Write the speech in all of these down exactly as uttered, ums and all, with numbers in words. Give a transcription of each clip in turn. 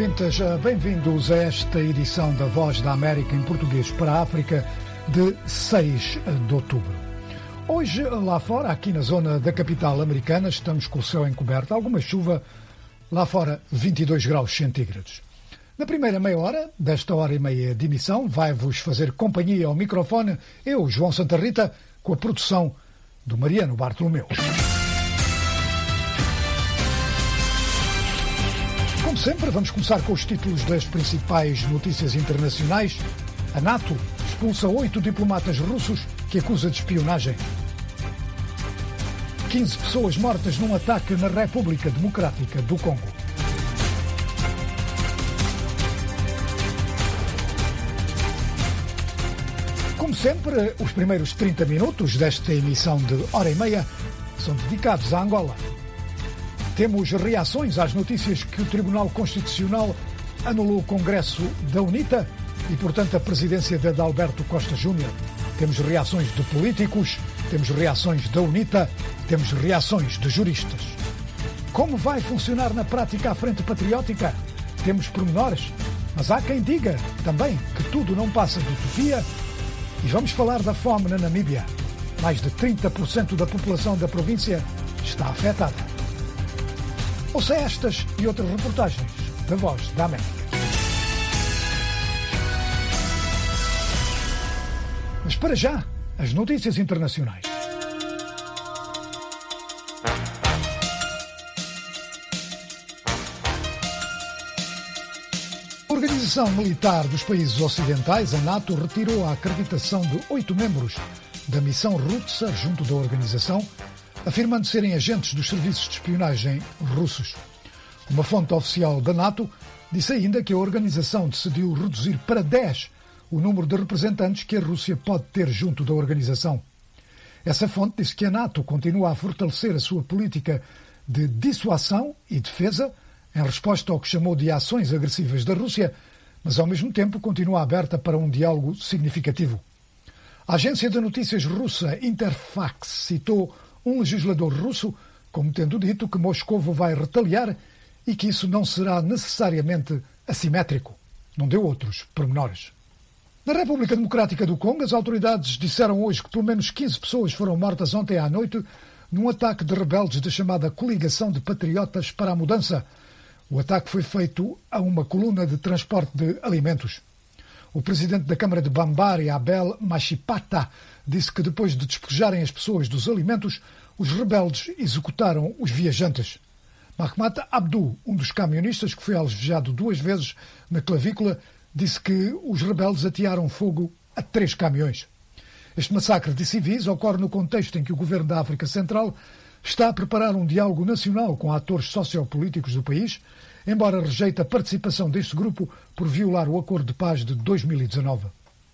ouvintes, bem-vindos a esta edição da Voz da América em português para a África de seis de outubro. Hoje, lá fora, aqui na zona da capital americana, estamos com o céu encoberto, alguma chuva, lá fora vinte e dois graus centígrados. Na primeira meia hora, desta hora e meia de emissão, vai-vos fazer companhia ao microfone eu, João Santa Rita, com a produção do Mariano Bartolomeu. Como sempre, vamos começar com os títulos das principais notícias internacionais. A NATO expulsa oito diplomatas russos que acusa de espionagem. quinze pessoas mortas num ataque na República Democrática do Congo. Como sempre, os primeiros trinta minutos desta emissão de hora e meia são dedicados a Angola. Temos reações às notícias que o Tribunal Constitucional anulou o Congresso da UNITA e, portanto, a presidência de Adalberto Costa Júnior. Temos reações de políticos, temos reações da UNITA, temos reações de juristas. Como vai funcionar na prática a Frente Patriótica? Temos pormenores, mas há quem diga também que tudo não passa de utopia. E vamos falar da fome na Namíbia. Mais de trinta por cento da população da província está afetada. Ouça estas e outras reportagens da Voz da América. Mas para já, as notícias internacionais. A Organização Militar dos Países Ocidentais, a NATO, retirou a acreditação de oito membros da missão Rutsa junto da organização, afirmando serem agentes dos serviços de espionagem russos. Uma fonte oficial da NATO disse ainda que a organização decidiu reduzir para dez o número de representantes que a Rússia pode ter junto da organização. Essa fonte disse que a NATO continua a fortalecer a sua política de dissuasão e defesa em resposta ao que chamou de ações agressivas da Rússia, mas ao mesmo tempo continua aberta para um diálogo significativo. A agência de notícias russa Interfax citou um legislador russo como tendo dito que Moscou vai retaliar e que isso não será necessariamente assimétrico. Não deu outros pormenores. Na República Democrática do Congo, as autoridades disseram hoje que pelo menos quinze pessoas foram mortas ontem à noite num ataque de rebeldes da chamada Coligação de Patriotas para a Mudança. O ataque foi feito a uma coluna de transporte de alimentos. O presidente da Câmara de Bambari, Abel Machipata, disse que depois de despejarem as pessoas dos alimentos, os rebeldes executaram os viajantes. Mahmoud Abdu, um dos camionistas que foi alvejado duas vezes na clavícula, disse que os rebeldes atearam fogo a três caminhões. Este massacre de civis ocorre no contexto em que o governo da África Central está a preparar um diálogo nacional com atores sociopolíticos do país, embora rejeite a participação deste grupo por violar o acordo de paz de dois mil e dezanove.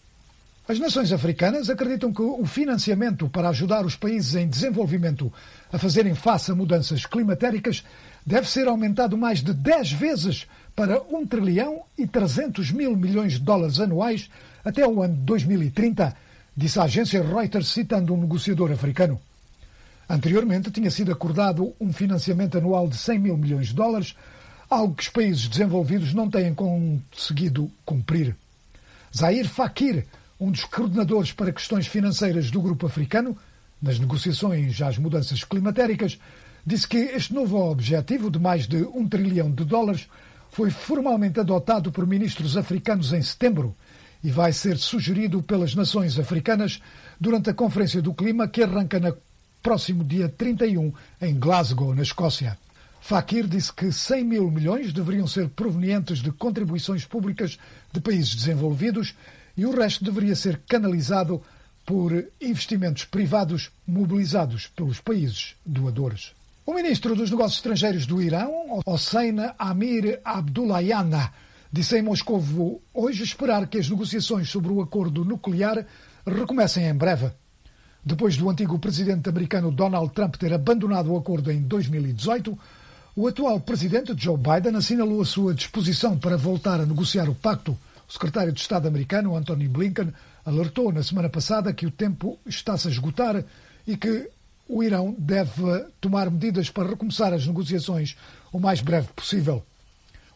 As nações africanas acreditam que o financiamento para ajudar os países em desenvolvimento a fazerem face a mudanças climatéricas deve ser aumentado mais de dez vezes para um trilhão e trezentos mil milhões de dólares anuais até o ano de dois mil e trinta, disse a agência Reuters citando um negociador africano. Anteriormente tinha sido acordado um financiamento anual de cem mil milhões de dólares, algo que os países desenvolvidos não têm conseguido cumprir. Zahir Fakir, um dos coordenadores para questões financeiras do grupo africano, nas negociações às mudanças climatéricas, disse que este novo objetivo de mais de um trilhão de dólares foi formalmente adotado por ministros africanos em setembro e vai ser sugerido pelas nações africanas durante a Conferência do Clima que arranca no próximo dia trinta e um em Glasgow, na Escócia. Fakir disse que cem mil milhões deveriam ser provenientes de contribuições públicas de países desenvolvidos e o resto deveria ser canalizado por investimentos privados mobilizados pelos países doadores. O ministro dos Negócios Estrangeiros do Irão, Hossein Amir Abdullahian, disse em Moscovo hoje esperar que as negociações sobre o acordo nuclear recomecem em breve. Depois do antigo presidente americano Donald Trump ter abandonado o acordo em dois mil e dezoito, o atual presidente Joe Biden assinalou a sua disposição para voltar a negociar o pacto. O secretário de Estado americano, Antony Blinken, alertou na semana passada que o tempo está-se a esgotar e que o Irão deve tomar medidas para recomeçar as negociações o mais breve possível.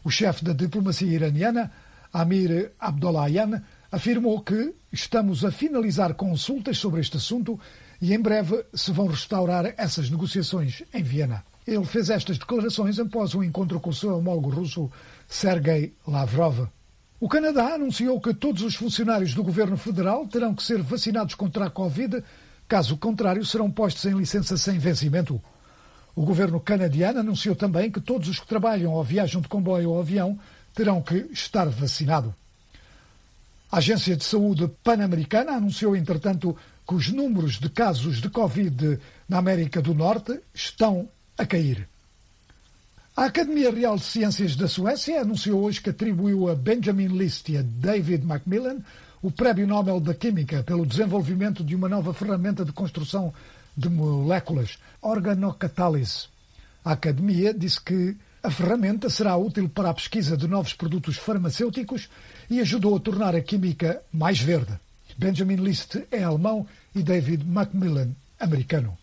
O chefe da diplomacia iraniana, Amir Abdollahian, afirmou que estamos a finalizar consultas sobre este assunto e em breve se vão restaurar essas negociações em Viena. Ele fez estas declarações após um encontro com o seu homólogo russo, Sergei Lavrov. O Canadá anunciou que todos os funcionários do governo federal terão que ser vacinados contra a Covid, caso contrário serão postos em licença sem vencimento. O governo canadiano anunciou também que todos os que trabalham ou viajam de comboio ou avião terão que estar vacinados. A Agência de Saúde Pan-Americana anunciou, entretanto, que os números de casos de Covid na América do Norte estão a cair. A Academia Real de Ciências da Suécia anunciou hoje que atribuiu a Benjamin List e a David Macmillan o Prémio Nobel da Química pelo desenvolvimento de uma nova ferramenta de construção de moléculas, organocatálise. A Academia disse que a ferramenta será útil para a pesquisa de novos produtos farmacêuticos e ajudou a tornar a química mais verde. Benjamin List é alemão e David Macmillan, americano.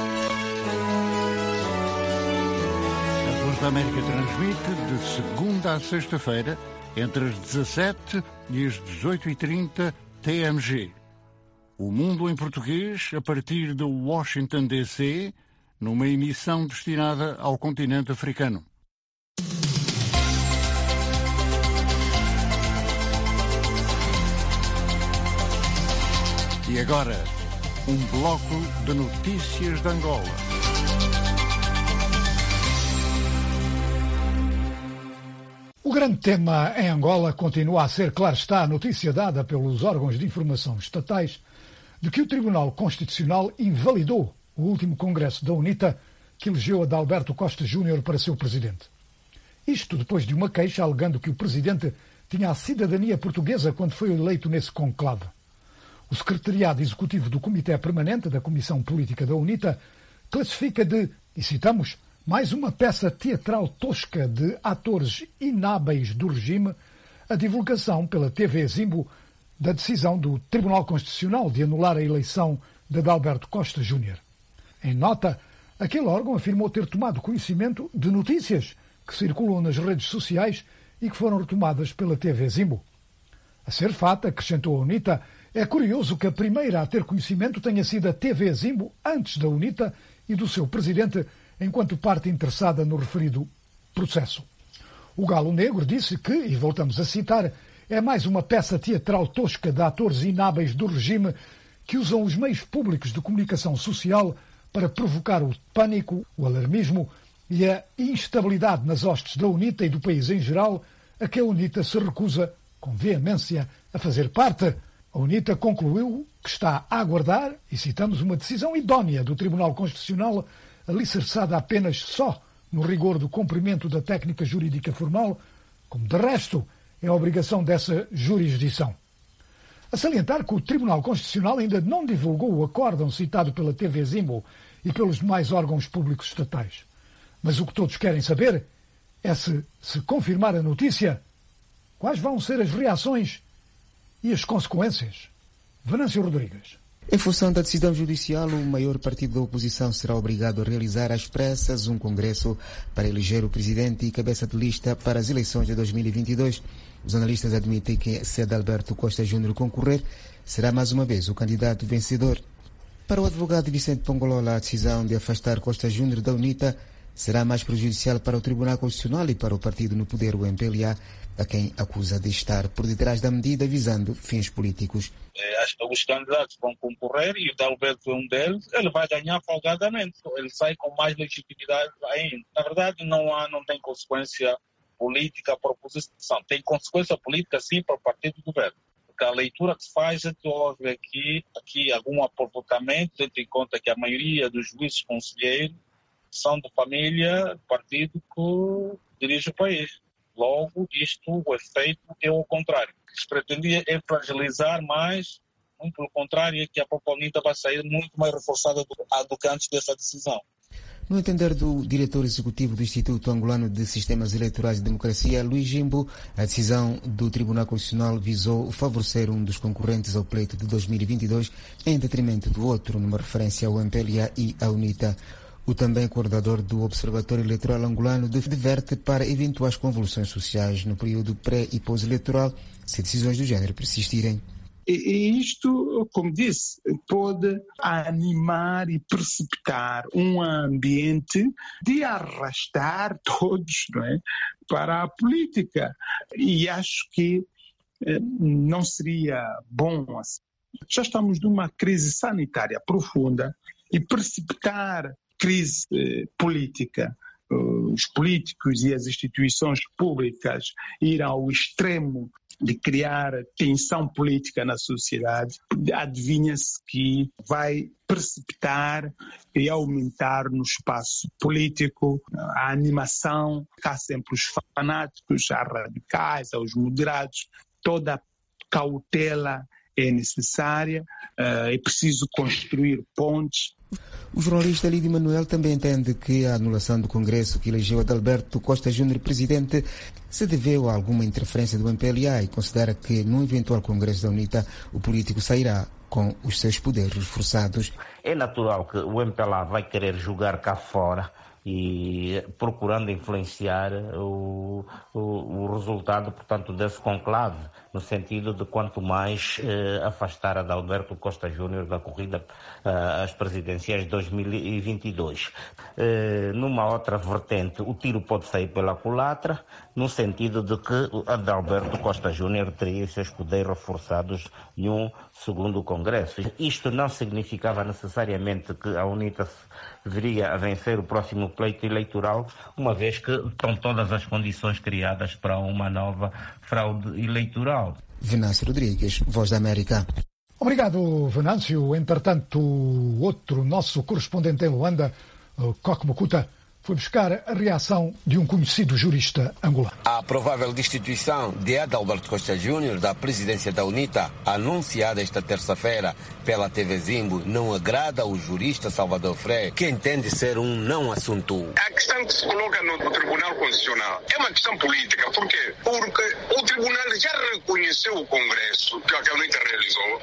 A Voz da América transmite de segunda a sexta-feira, entre as dezassete e as dezoito e trinta T M G. O Mundo em Português, a partir de Washington, D C, numa emissão destinada ao continente africano. E agora, um bloco de notícias de Angola. O grande tema em Angola continua a ser, claro está, a notícia dada pelos órgãos de informação estatais de que o Tribunal Constitucional invalidou o último congresso da UNITA que elegeu Adalberto Costa Júnior para seu presidente. Isto depois de uma queixa alegando que o presidente tinha a cidadania portuguesa quando foi eleito nesse conclave. O secretariado executivo do Comitê Permanente da Comissão Política da UNITA classifica de, e citamos, mais uma peça teatral tosca de atores inábeis do regime, a divulgação pela T V Zimbo da decisão do Tribunal Constitucional de anular a eleição de Adalberto Costa Júnior. Em nota, aquele órgão afirmou ter tomado conhecimento de notícias que circulam nas redes sociais e que foram retomadas pela T V Zimbo. A ser fato, acrescentou a UNITA, é curioso que a primeira a ter conhecimento tenha sido a T V Zimbo antes da UNITA e do seu presidente, enquanto parte interessada no referido processo. O Galo Negro disse que, e voltamos a citar, é mais uma peça teatral tosca de atores inábeis do regime que usam os meios públicos de comunicação social para provocar o pânico, o alarmismo e a instabilidade nas hostes da UNITA e do país em geral, a que a UNITA se recusa, com veemência, a fazer parte. A UNITA concluiu que está a aguardar, e citamos, uma decisão idónea do Tribunal Constitucional alicerçada apenas só no rigor do cumprimento da técnica jurídica formal, como de resto é a obrigação dessa jurisdição. A salientar que o Tribunal Constitucional ainda não divulgou o acórdão citado pela T V Zimbo e pelos demais órgãos públicos estatais. Mas o que todos querem saber é se, se confirmar a notícia, quais vão ser as reações e as consequências. Venâncio Rodrigues. Em função da decisão judicial, o maior partido da oposição será obrigado a realizar às pressas um congresso para eleger o presidente e cabeça de lista para as eleições de dois mil e vinte e dois. Os analistas admitem que, se Adalberto Costa Júnior concorrer, será mais uma vez o candidato vencedor. Para o advogado Vicente Pongolola, a decisão de afastar Costa Júnior da UNITA será mais prejudicial para o Tribunal Constitucional e para o partido no poder, o M P L A, a quem acusa de estar por detrás da medida visando fins políticos. Acho que os candidatos vão concorrer e o Adalberto é um deles, ele vai ganhar folgadamente, ele sai com mais legitimidade ainda. Na verdade, não, há, não tem consequência política para a oposição, tem consequência política sim para o partido do governo. Porque a leitura que se faz é que houve aqui, aqui algum aproveitamento, tendo em conta que a maioria dos juízes conselheiros são de família do partido que dirige o país. Logo, isto, o efeito é o contrário. O que se pretendia é fragilizar mais, muito pelo contrário, é que a própria UNITA vai sair muito mais reforçada do, do que antes dessa decisão. No entender do diretor executivo do Instituto Angolano de Sistemas Eleitorais e Democracia, Luís Jimbo, a decisão do Tribunal Constitucional visou favorecer um dos concorrentes ao pleito de dois mil e vinte e dois em detrimento do outro, numa referência ao M P L A e à UNITA. O também coordenador do Observatório Eleitoral Angolano diverte para eventuais convulsões sociais no período pré e pós-eleitoral, se decisões do género persistirem. E isto, como disse, pode animar e precipitar um ambiente de arrastar todos, não é, para a política. E acho que eh, não seria bom assim. Já estamos numa crise sanitária profunda e precipitar crise eh, política. Os políticos e as instituições públicas ir ao extremo de criar tensão política na sociedade, adivinha-se que vai precipitar e aumentar no espaço político a animação. Há sempre os fanáticos, há radicais, há os moderados, toda cautela é necessária, é preciso construir pontes. O jornalista Lídio Manuel também entende que a anulação do Congresso que elegeu Adalberto Costa Júnior presidente se deveu a alguma interferência do M P L A e considera que no eventual Congresso da UNITA o político sairá com os seus poderes reforçados. É natural que o M P L A vai querer jogar cá fora e procurando influenciar o, o, o resultado, portanto, desse conclave, no sentido de quanto mais eh, afastar Adalberto Costa Júnior da corrida eh, às presidenciais de dois mil e vinte e dois. Eh, numa outra vertente, o tiro pode sair pela culatra, no sentido de que Adalberto Costa Júnior teria seus poderes reforçados em um segundo congresso. Isto não significava necessariamente que a UNITA viria a vencer o próximo pleito eleitoral, uma vez que estão todas as condições criadas para uma nova fraude eleitoral. Venâncio Rodrigues, Voz da América. Obrigado, Venâncio. Entretanto, o outro nosso correspondente em Luanda, Coque Mukuta, foi buscar a reação de um conhecido jurista angolano. A provável destituição de Adalberto Costa Júnior da presidência da UNITA, anunciada esta terça-feira pela T V Zimbo, não agrada ao jurista Salvador Frei, que entende ser um não assunto. A questão que se coloca no, no Tribunal Constitucional é uma questão política. Por quê? Porque o Tribunal já reconheceu o Congresso que a UNITA realizou,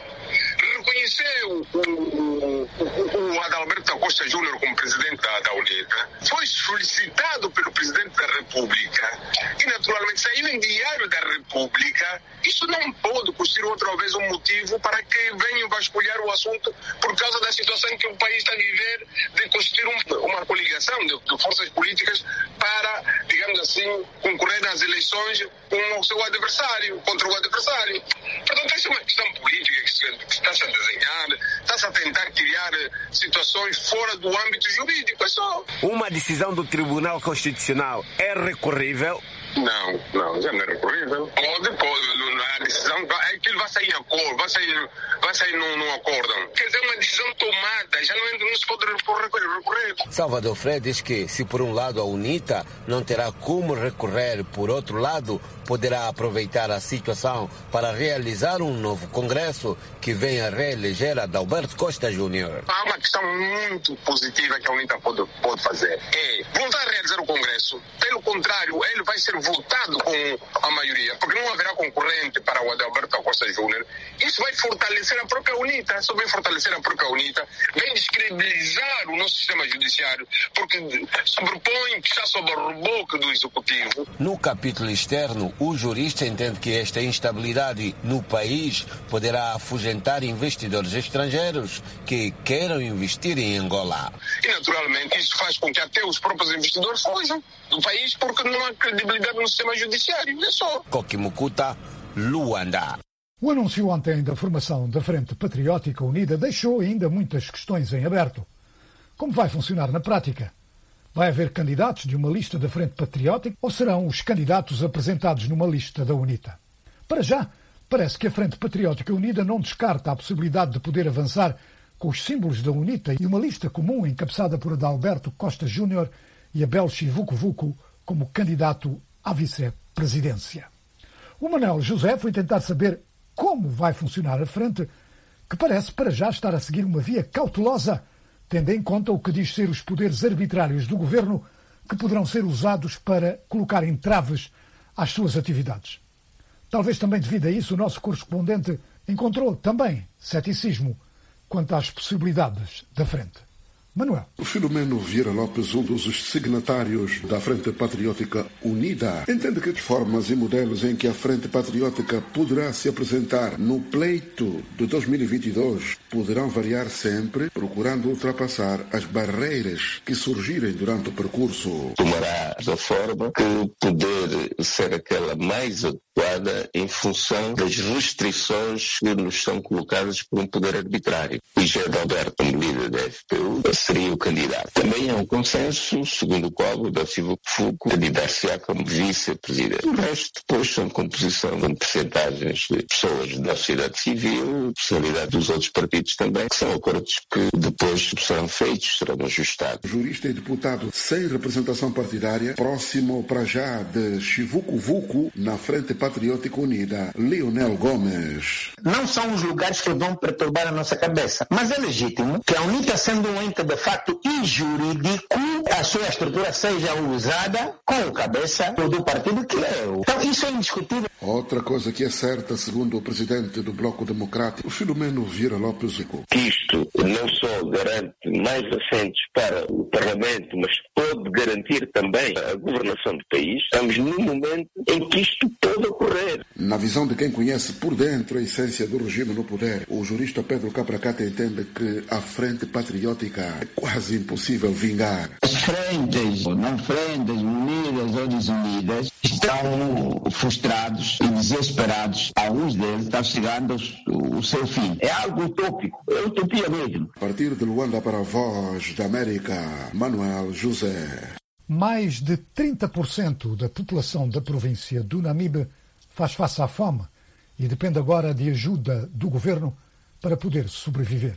reconheceu o, o, o, o Adalberto Costa Júnior como presidente da, da UNITA, foi solicitado pelo Presidente da República e naturalmente saiu em Diário da República. Isso não pode constituir outra vez um motivo para que venham vasculhar o assunto por causa da situação que o país está a viver, de constituir um, uma coligação de, de forças políticas para, digamos assim, concorrer nas eleições com o seu adversário, contra o adversário. Portanto, essa é uma questão política que, se, que está-se a desenhar, está-se a tentar criar situações fora do âmbito jurídico, é só. Uma decisão do Tribunal Constitucional é recorrível? Não, não, já não é recorrível. Pode, pode. A decisão é que ele vai sair em acordo, vai sair, vai sair num, num acórdão. Quer dizer, uma decisão tomada, já não, não se pode recorrer, recorrer. Salvador Frei diz que, se por um lado a UNITA não terá como recorrer, por outro lado, poderá aproveitar a situação para realizar um novo congresso que venha reeleger Adalberto Costa Júnior. Há uma questão muito positiva que a UNITA pode, pode fazer. É voltar a realizar o congresso. Pelo contrário, ele vai ser votado com a maioria, porque não haverá concorrente para o Adalberto Costa Júnior. Isso vai fortalecer a própria UNITA, isso vai fortalecer a própria UNITA, vem descredibilizar o nosso sistema judiciário, porque sobrepõe que está sob o reboque do Executivo. No capítulo externo, o jurista entende que esta instabilidade no país poderá afugentar investidores estrangeiros que queiram investir em Angola. E, naturalmente, isso faz com que até os próprios investidores fujam do país porque não há credibilidade no sistema judiciário. É só. Coque Mukuta, Luanda. O anúncio ontem da formação da Frente Patriótica Unida deixou ainda muitas questões em aberto. Como vai funcionar na prática? Vai haver candidatos de uma lista da Frente Patriótica ou serão os candidatos apresentados numa lista da UNITA? Para já, parece que a Frente Patriótica Unida não descarta a possibilidade de poder avançar com os símbolos da UNITA e uma lista comum encabeçada por Adalberto Costa Júnior e Abel Chivuco-Vuco como candidato à vice-presidência. O Manuel José foi tentar saber como vai funcionar a frente, que parece para já estar a seguir uma via cautelosa, tendo em conta o que diz ser os poderes arbitrários do governo que poderão ser usados para colocar entraves às suas atividades. Talvez também devido a isso o nosso correspondente encontrou também ceticismo quanto às possibilidades da frente. Manuel. O Filomeno Vieira Lopes, um dos signatários da Frente Patriótica Unida, entende que as formas e modelos em que a Frente Patriótica poderá se apresentar no pleito de dois mil e vinte e dois poderão variar sempre, procurando ultrapassar as barreiras que surgirem durante o percurso. Tomará a forma que poder ser aquela mais adequada em função das restrições que nos são colocadas por um poder arbitrário. E José Alberto, como líder da F P U, seria o candidato. Também há um consenso, segundo o qual o da Silva Fuco candidatar-se-á como vice-presidente. O resto depois são composição de percentagens de pessoas da sociedade civil, personalidade dos outros partidos também, que são acordos que depois serão feitos, serão ajustados. Jurista e deputado sem representação partidária, próximo para já de Chivuco Vuco, na Frente Patriótica Unida, Leonel Gomes. Não são os lugares que vão perturbar a nossa cabeça, mas é legítimo que a UNITA, sendo um ente de facto injurídico, a sua estrutura seja usada com a cabeça do partido que é. Então isso é indiscutível. Outra coisa que é certa, segundo o presidente do Bloco Democrático, Filomeno Vieira Lopes. Isto não só garante mais assentos para o Parlamento, mas pode garantir também a governação do país. Estamos num momento em que isto pode ocorrer. Na visão de quem conhece por dentro a essência do regime no poder, o jurista Pedro Capracata entende que a Frente Patriótica é quase impossível vingar. As frentes, não frentes, unidas ou desunidas, estão frustrados e desesperados. Alguns deles estão chegando ao, ao seu fim. É algo utópico, é utopia mesmo. A partir de Luanda para a Voz da América, Manuel José. Mais de trinta por cento da população da província do Namibe faz face à fome e depende agora de ajuda do governo para poder sobreviver.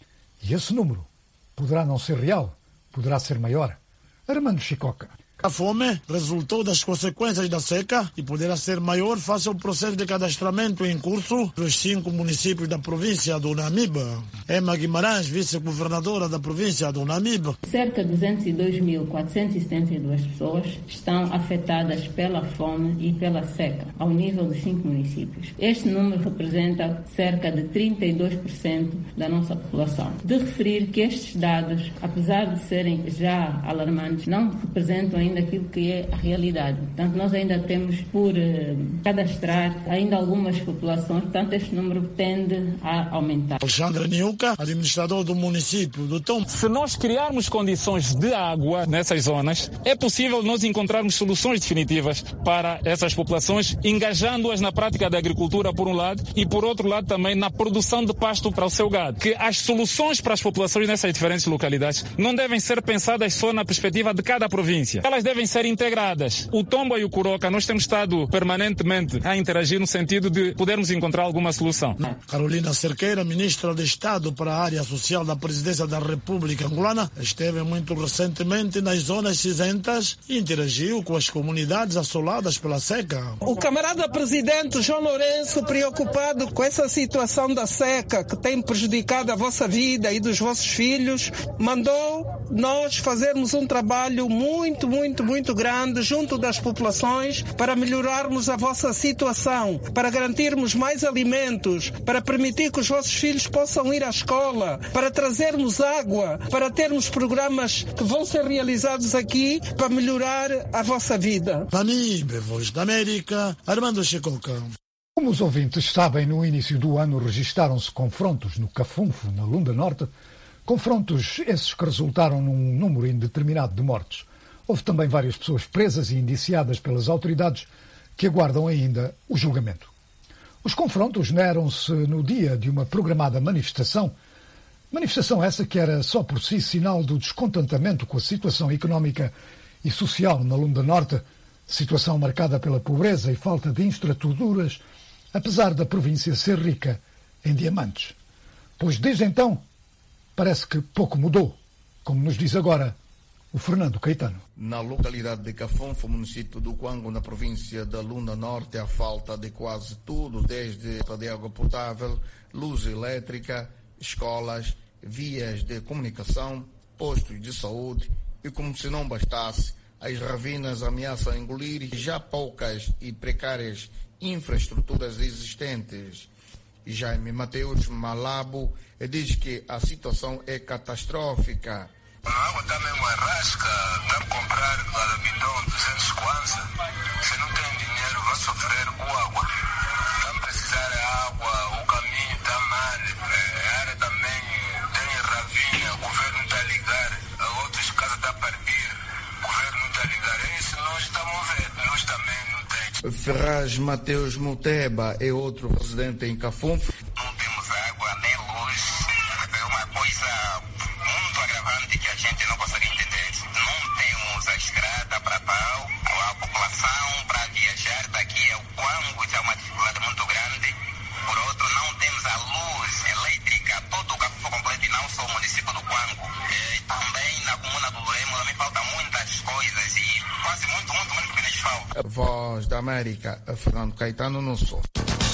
E esse número poderá não ser real, poderá ser maior. Armando Chicoca. A fome resultou das consequências da seca e poderá ser maior face ao processo de cadastramento em curso dos cinco municípios da província do Namibe. Emma Guimarães, vice-governadora da província do Namibe. Cerca de duzentos e dois mil quatrocentas e setenta e duas pessoas estão afetadas pela fome e pela seca, ao nível dos cinco municípios. Este número representa cerca de trinta e dois por cento da nossa população. De referir que estes dados, apesar de serem já alarmantes, não representam ainda aquilo que é a realidade. Portanto, nós ainda temos por uh, cadastrar ainda algumas populações, portanto, este número tende a aumentar. Alexandre Niuca, administrador do município do Tom. Se nós criarmos condições de água nessas zonas, é possível nós encontrarmos soluções definitivas para essas populações, engajando-as na prática da agricultura, por um lado, e por outro lado também na produção de pasto para o seu gado. Que as soluções para as populações nessas diferentes localidades não devem ser pensadas só na perspectiva de cada província. Elas devem ser integradas. O Tombo e o Curoca, nós temos estado permanentemente a interagir no sentido de podermos encontrar alguma solução. Carolina Cerqueira, ministra de Estado para a área social da Presidência da República Angolana, esteve muito recentemente nas zonas cinzentas e interagiu com as comunidades assoladas pela seca. O camarada presidente João Lourenço, preocupado com essa situação da seca que tem prejudicado a vossa vida e dos vossos filhos, mandou nós fazermos um trabalho muito, muito Muito, muito grande junto das populações para melhorarmos a vossa situação, para garantirmos mais alimentos, para permitir que os vossos filhos possam ir à escola, para trazermos água, para termos programas que vão ser realizados aqui para melhorar a vossa vida. Namibe, Voz da América, Armando Chicoca. Como os ouvintes sabem, no início do ano registaram-se confrontos no Cafunfo, na Lunda Norte, confrontos esses que resultaram num número indeterminado de mortes. Houve também várias pessoas presas e indiciadas pelas autoridades que aguardam ainda o julgamento. Os confrontos deram-se no dia de uma programada manifestação, manifestação essa que era só por si sinal do descontentamento com a situação económica e social na Lunda Norte, situação marcada pela pobreza e falta de infraestruturas, apesar da província ser rica em diamantes. Pois desde então parece que pouco mudou, como nos diz agora o Fernando Caetano. Na localidade de Cafunfo, município do Quango, na província da Lunda Norte, a falta de quase tudo, desde de água potável, luz elétrica, escolas, vias de comunicação, postos de saúde e, como se não bastasse, as ravinas ameaçam engolir já poucas e precárias infraestruturas existentes. Jaime Mateus Malabo diz que a situação é catastrófica. A água está mesmo arrasca, dá para comprar cada bidão duzentos kwanza. Se não tem dinheiro, vai sofrer com água. Está a precisar de água, o caminho está mal, a área também tem ravinha, o governo não está a ligar, outras casas estão a partir, o governo não está a ligar. É isso, nós estamos a ver, nós também não temos. Ferraz Mateus Muteba é outro residente em Cafunfe. Não temos água nem luz, é uma coisa muito agravante que a gente não consegue entender. Não temos a estrada para pau, a população para viajar daqui ao Quango é uma dificuldade muito grande. Por outro, não temos a luz elétrica, todo o Cafunfe completo e não só o município do Quango. E também na comuna do Loremo também faltam muitas coisas e quase muito, muito, muito pequenas faltas. Voz da América, Fernando Caetano, no Sul.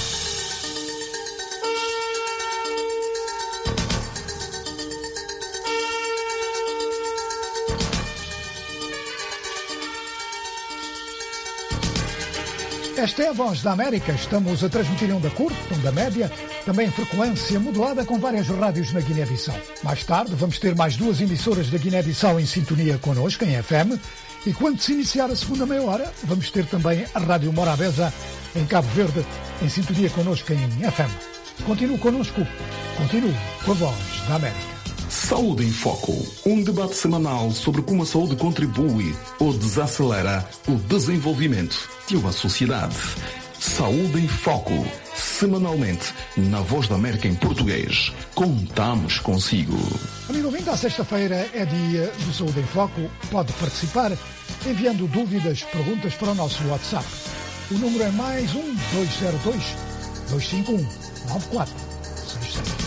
Esta é a Voz da América. Estamos a transmitir em onda curta, onda média, também em frequência modulada com várias rádios na Guiné-Bissau. Mais tarde vamos ter mais duas emissoras da Guiné-Bissau em sintonia connosco, em F M. E quando se iniciar a segunda meia hora, vamos ter também a Rádio Morabeza, em Cabo Verde, em sintonia connosco em F M. Continue connosco, continue com a Voz da América. Saúde em Foco, um debate semanal sobre como a saúde contribui ou desacelera o desenvolvimento de uma sociedade. Saúde em Foco, semanalmente, na Voz da América em português. Contamos consigo. Amigo ouvinte, à sexta-feira é dia do Saúde em Foco. Pode participar enviando dúvidas, perguntas para o nosso WhatsApp. O número é mais um dois zero dois, dois cinco um, nove quatro seis sete.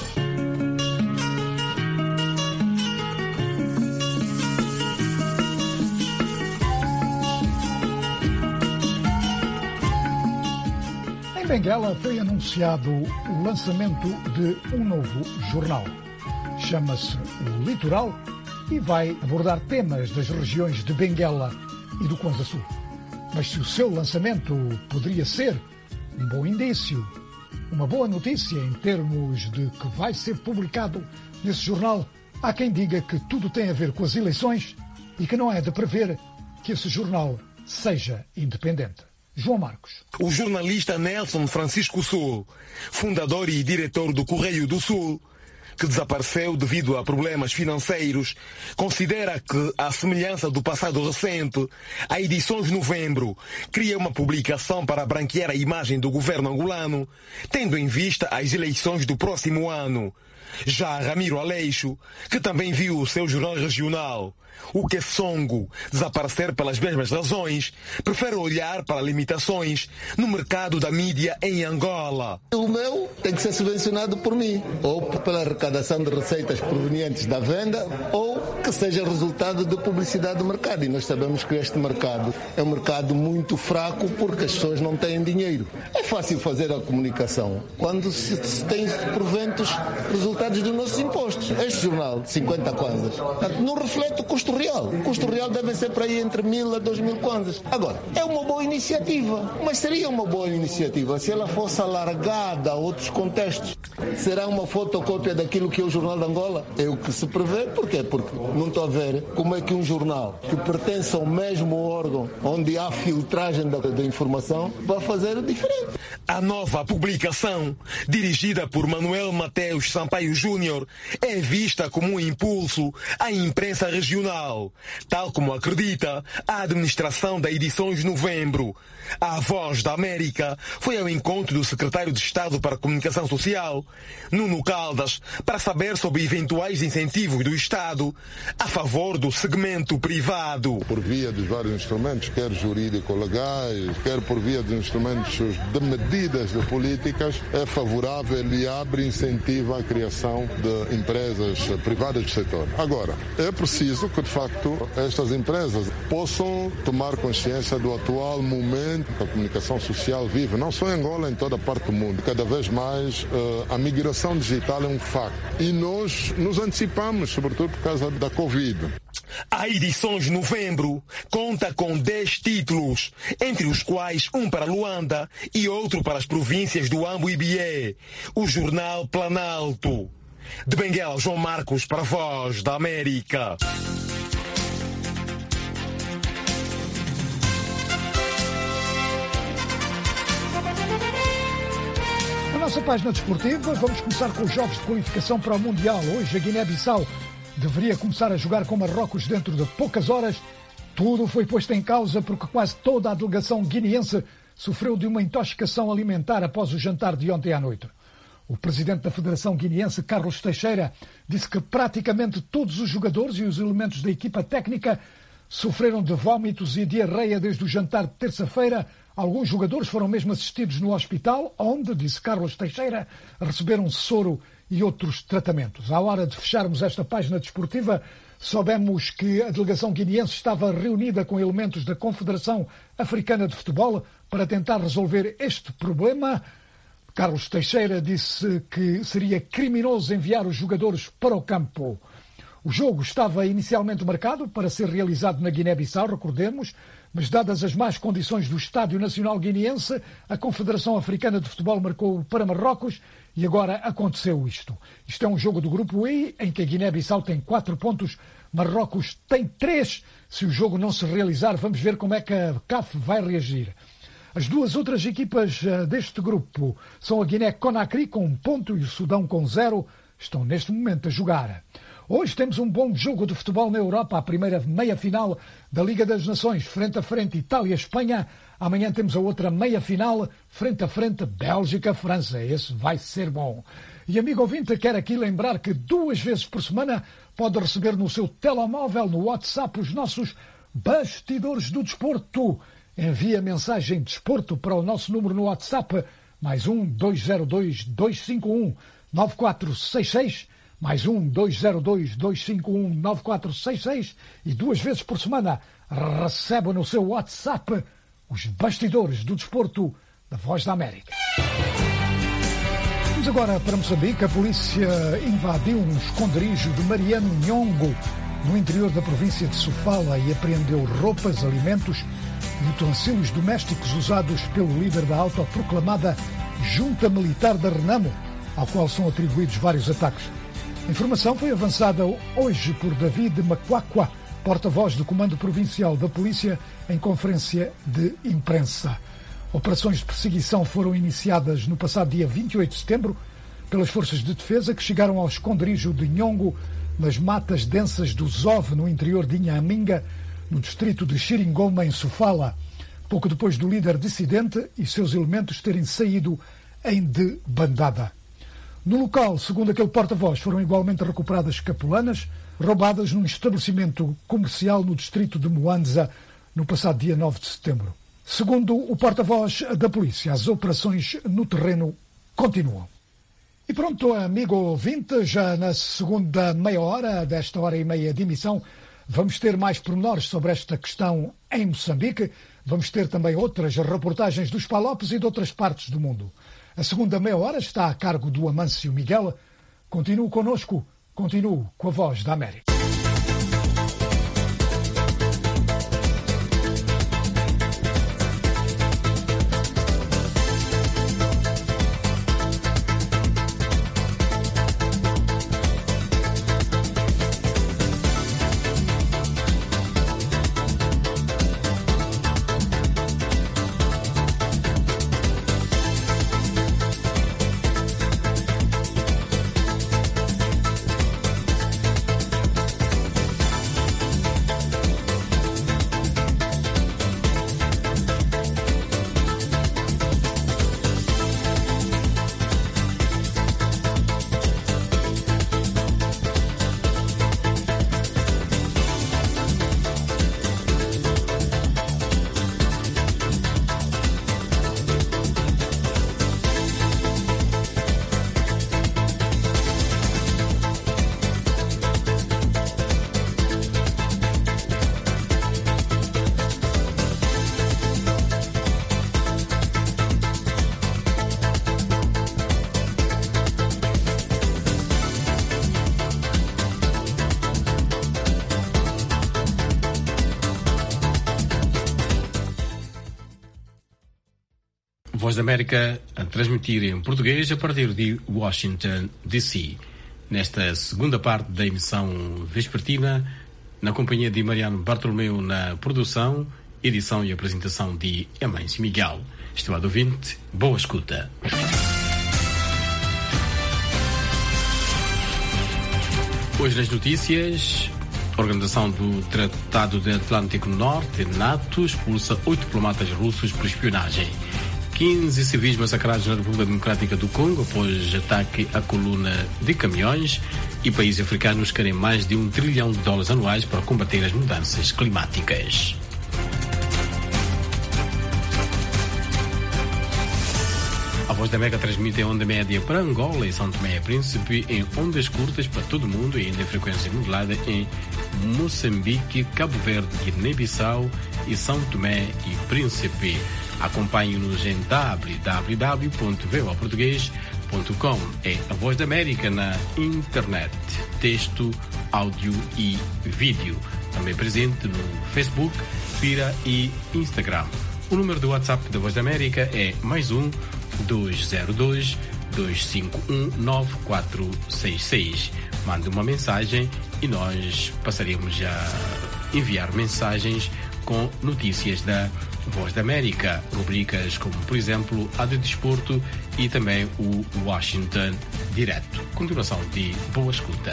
Em Benguela foi anunciado o lançamento de um novo jornal. Chama-se O Litoral e vai abordar temas das regiões de Benguela e do Kwanza Sul. Mas se o seu lançamento poderia ser um bom indício, uma boa notícia em termos de que vai ser publicado nesse jornal, há quem diga que tudo tem a ver com as eleições e que não é de prever que esse jornal seja independente. João Marcos. O jornalista Nelson Francisco Sul, fundador e diretor do Correio do Sul, que desapareceu devido a problemas financeiros, considera que, à semelhança do passado recente, a Edições Novembro cria uma publicação para branquear a imagem do governo angolano, tendo em vista as eleições do próximo ano. Já Ramiro Aleixo, que também viu o seu jornal regional, o Quessongo, desaparecer pelas mesmas razões, prefere olhar para limitações no mercado da mídia em Angola. O meu tem que ser subvencionado por mim, ou pela arrecadação de receitas provenientes da venda, ou que seja resultado de publicidade do mercado. E nós sabemos que este mercado é um mercado muito fraco porque as pessoas não têm dinheiro. É fácil fazer a comunicação quando se, se tem proventos resultados dos nossos impostos. Este jornal de cinquenta kwanzas não reflete o custo real. O custo real deve ser para aí entre mil a dois mil kwanzas. Agora, é uma boa iniciativa, mas seria uma boa iniciativa se ela fosse alargada a outros contextos. Será uma fotocópia daquilo que é o Jornal de Angola? É o que se prevê. Porquê? Porque não estou a ver como é que um jornal que pertence ao mesmo órgão onde há filtragem da, da informação vai fazer diferente. A nova publicação, dirigida por Manuel Mateus Sampaio Júnior, é vista como um impulso à imprensa regional, tal como acredita a administração da Edições Novembro. A Voz da América foi ao encontro do secretário de Estado para a Comunicação Social, Nuno Caldas, para saber sobre eventuais incentivos do Estado a favor do segmento privado. Por via dos vários instrumentos, quer jurídico-legais, quer por via dos instrumentos de medidas de políticas, é favorável e abre incentivo à criação de empresas privadas do setor. Agora, é preciso que, de facto, estas empresas possam tomar consciência do atual momento que a comunicação social vive, não só em Angola, em toda a parte do mundo. Cada vez mais uh, a migração digital é um facto. E nós nos antecipamos, sobretudo por causa da Covid. A Edições Novembro conta com dez títulos, entre os quais um para Luanda e outro para as províncias do Ambo e Bié, o jornal Planalto. De Benguela, João Marcos, para a Voz da América. Na nossa página desportiva, vamos começar com os jogos de qualificação para o Mundial. Hoje, a Guiné-Bissau deveria começar a jogar com Marrocos dentro de poucas horas. Tudo foi posto em causa porque quase toda a delegação guineense sofreu de uma intoxicação alimentar após o jantar de ontem à noite. O presidente da Federação Guineense, Carlos Teixeira, disse que praticamente todos os jogadores e os elementos da equipa técnica sofreram de vômitos e diarreia desde o jantar de terça-feira. Alguns jogadores foram mesmo assistidos no hospital, onde, disse Carlos Teixeira, receberam soro e outros tratamentos. À hora de fecharmos esta página desportiva, soubemos que a delegação guineense estava reunida com elementos da Confederação Africana de Futebol para tentar resolver este problema. Carlos Teixeira disse que seria criminoso enviar os jogadores para o campo. O jogo estava inicialmente marcado para ser realizado na Guiné-Bissau, recordemos, mas dadas as más condições do Estádio Nacional Guineense, a Confederação Africana de Futebol marcou para Marrocos e agora aconteceu isto. Isto é um jogo do Grupo I, em que a Guiné-Bissau tem quatro pontos, Marrocos tem três. Se o jogo não se realizar, vamos ver como é que a C A F vai reagir. As duas outras equipas deste grupo são a Guiné-Conakry com um ponto e o Sudão com zero. Estão neste momento a jogar. Hoje temos um bom jogo de futebol na Europa, a primeira meia-final da Liga das Nações, frente a frente Itália-Espanha. Amanhã temos a outra meia-final, frente a frente Bélgica-França. Esse vai ser bom. E amigo ouvinte, quero aqui lembrar que duas vezes por semana pode receber no seu telemóvel, no WhatsApp, os nossos bastidores do desporto. Envia mensagem desporto para o nosso número no WhatsApp, mais um dois zero dois, dois cinco um, nove quatro seis seis, mais um dois zero dois, dois cinco um, nove quatro seis seis, e duas vezes por semana recebe no seu WhatsApp os bastidores do desporto da Voz da América. Vamos agora para Moçambique. A polícia invadiu um esconderijo de Mariano Nhongo, no interior da província de Sofala, e apreendeu roupas, alimentos e utensílios domésticos usados pelo líder da autoproclamada Junta Militar da Renamo, ao qual são atribuídos vários ataques. A informação foi avançada hoje por David Macuacua, porta-voz do Comando Provincial da Polícia, em conferência de imprensa. Operações de perseguição foram iniciadas no passado dia vinte e oito de setembro pelas forças de defesa, que chegaram ao esconderijo de Nhongo, nas matas densas do Zove, no interior de Inhaminga, no distrito de Xiringoma, em Sofala, pouco depois do líder dissidente e seus elementos terem saído em debandada. No local, segundo aquele porta-voz, foram igualmente recuperadas capulanas, roubadas num estabelecimento comercial no distrito de Moanza, no passado dia nove de setembro. Segundo o porta-voz da polícia, as operações no terreno continuam. E pronto, amigo ouvinte, já na segunda meia hora desta hora e meia de emissão, vamos ter mais pormenores sobre esta questão em Moçambique. Vamos ter também outras reportagens dos Palopes e de outras partes do mundo. A segunda meia hora está a cargo do Amâncio Miguel. Continue connosco, continue com a Voz da América. Voz da América a transmitir em português a partir de Washington, D C. nesta segunda parte da emissão vespertina, na companhia de Mariano Bartolomeu na produção, edição e apresentação de Emâncio Miguel. Estimado ouvinte, boa escuta. Hoje nas notícias, a Organização do Tratado do Atlântico Norte, NATO, expulsa oito diplomatas russos por espionagem. quinze civis massacrados na República Democrática do Congo após ataque à coluna de caminhões, e países africanos querem mais de um trilhão de dólares anuais para combater as mudanças climáticas. A Voz da América transmite em onda média para Angola e São Tomé e Príncipe, em ondas curtas para todo o mundo e ainda em frequência modulada em Moçambique, Cabo Verde, Guiné-Bissau e São Tomé e Príncipe. Acompanhe-nos em w w w ponto voa português ponto com. É a Voz da América na internet, texto, áudio e vídeo. Também presente no Facebook, Twitter e Instagram. O número do WhatsApp da Voz da América é mais um dois zero dois, dois cinco um, nove quatro seis seis. Mande uma mensagem e nós passaremos a enviar mensagens com notícias da Voz da América, rubricas como, por exemplo, a de desporto e também o Washington Direto. Continuação de boa escuta.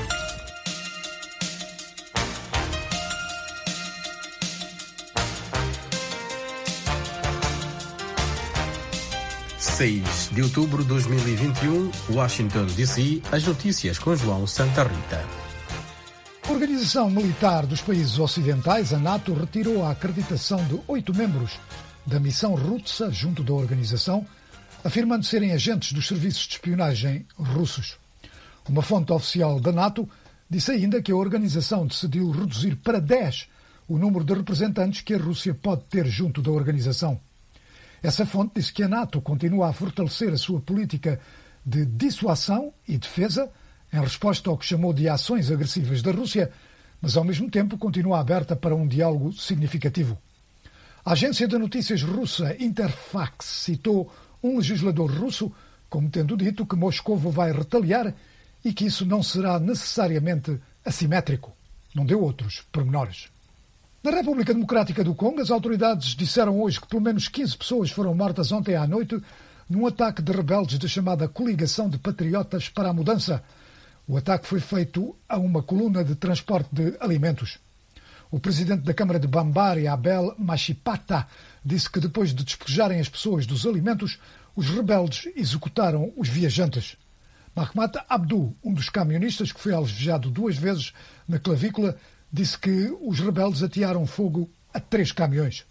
seis de outubro de dois mil e vinte e um, Washington, D C, as notícias com João Santa Rita. A Organização Militar dos Países Ocidentais, a NATO, retirou a acreditação de oito membros da missão Rutsa junto da organização, afirmando serem agentes dos serviços de espionagem russos. Uma fonte oficial da NATO disse ainda que a organização decidiu reduzir para dez o número de representantes que a Rússia pode ter junto da organização. Essa fonte disse que a NATO continua a fortalecer a sua política de dissuasão e defesa em resposta ao que chamou de ações agressivas da Rússia, mas ao mesmo tempo continua aberta para um diálogo significativo. A agência de notícias russa Interfax citou um legislador russo como tendo dito que Moscou vai retaliar e que isso não será necessariamente assimétrico. Não deu outros pormenores. Na República Democrática do Congo, as autoridades disseram hoje que pelo menos quinze pessoas foram mortas ontem à noite num ataque de rebeldes da chamada Coligação de Patriotas para a Mudança. O ataque foi feito a uma coluna de transporte de alimentos. O presidente da Câmara de Bambari, Abel Machipata, disse que depois de despejarem as pessoas dos alimentos, os rebeldes executaram os viajantes. Mahmoud Abdu, um dos camionistas que foi alvejado duas vezes na clavícula, disse que os rebeldes atearam fogo a três caminhões.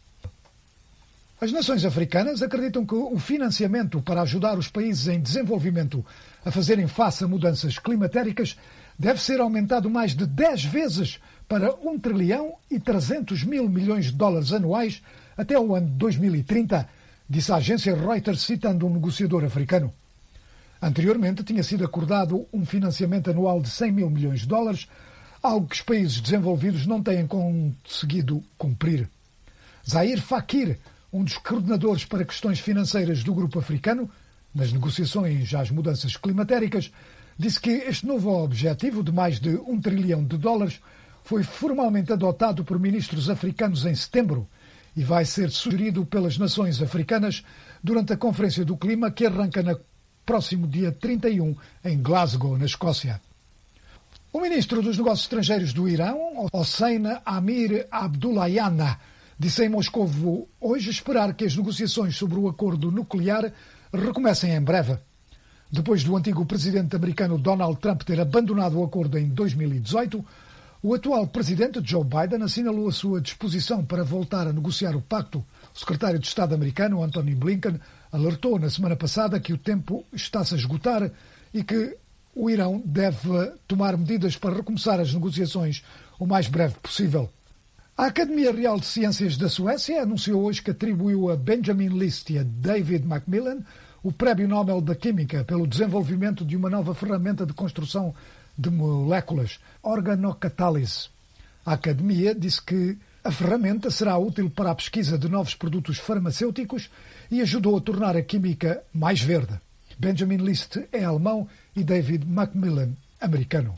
As nações africanas acreditam que o financiamento para ajudar os países em desenvolvimento a fazerem face a mudanças climatéricas deve ser aumentado mais de dez vezes para um trilhão e trezentos mil milhões de dólares anuais até o ano de dois mil e trinta, disse a agência Reuters citando um negociador africano. Anteriormente tinha sido acordado um financiamento anual de cem mil milhões de dólares, algo que os países desenvolvidos não têm conseguido cumprir. Zair Fakir, um dos coordenadores para questões financeiras do grupo africano, nas negociações às mudanças climatéricas, disse que este novo objetivo de mais de um trilhão de dólares foi formalmente adotado por ministros africanos em setembro e vai ser sugerido pelas nações africanas durante a Conferência do Clima que arranca no próximo dia trinta e um em Glasgow, na Escócia. O ministro dos Negócios Estrangeiros do Irão, Hossein Amir Abdullahian, disse em Moscovo hoje esperar que as negociações sobre o acordo nuclear recomecem em breve. Depois do antigo presidente americano Donald Trump ter abandonado o acordo em dois mil e dezoito, o atual presidente Joe Biden assinalou a sua disposição para voltar a negociar o pacto. O secretário de Estado americano, Antony Blinken, alertou na semana passada que o tempo está-se a esgotar e que o Irão deve tomar medidas para recomeçar as negociações o mais breve possível. A Academia Real de Ciências da Suécia anunciou hoje que atribuiu a Benjamin List e a David Macmillan o Prémio Nobel da Química pelo desenvolvimento de uma nova ferramenta de construção de moléculas, organocatálise. A Academia disse que a ferramenta será útil para a pesquisa de novos produtos farmacêuticos e ajudou a tornar a química mais verde. Benjamin List é alemão e David Macmillan americano.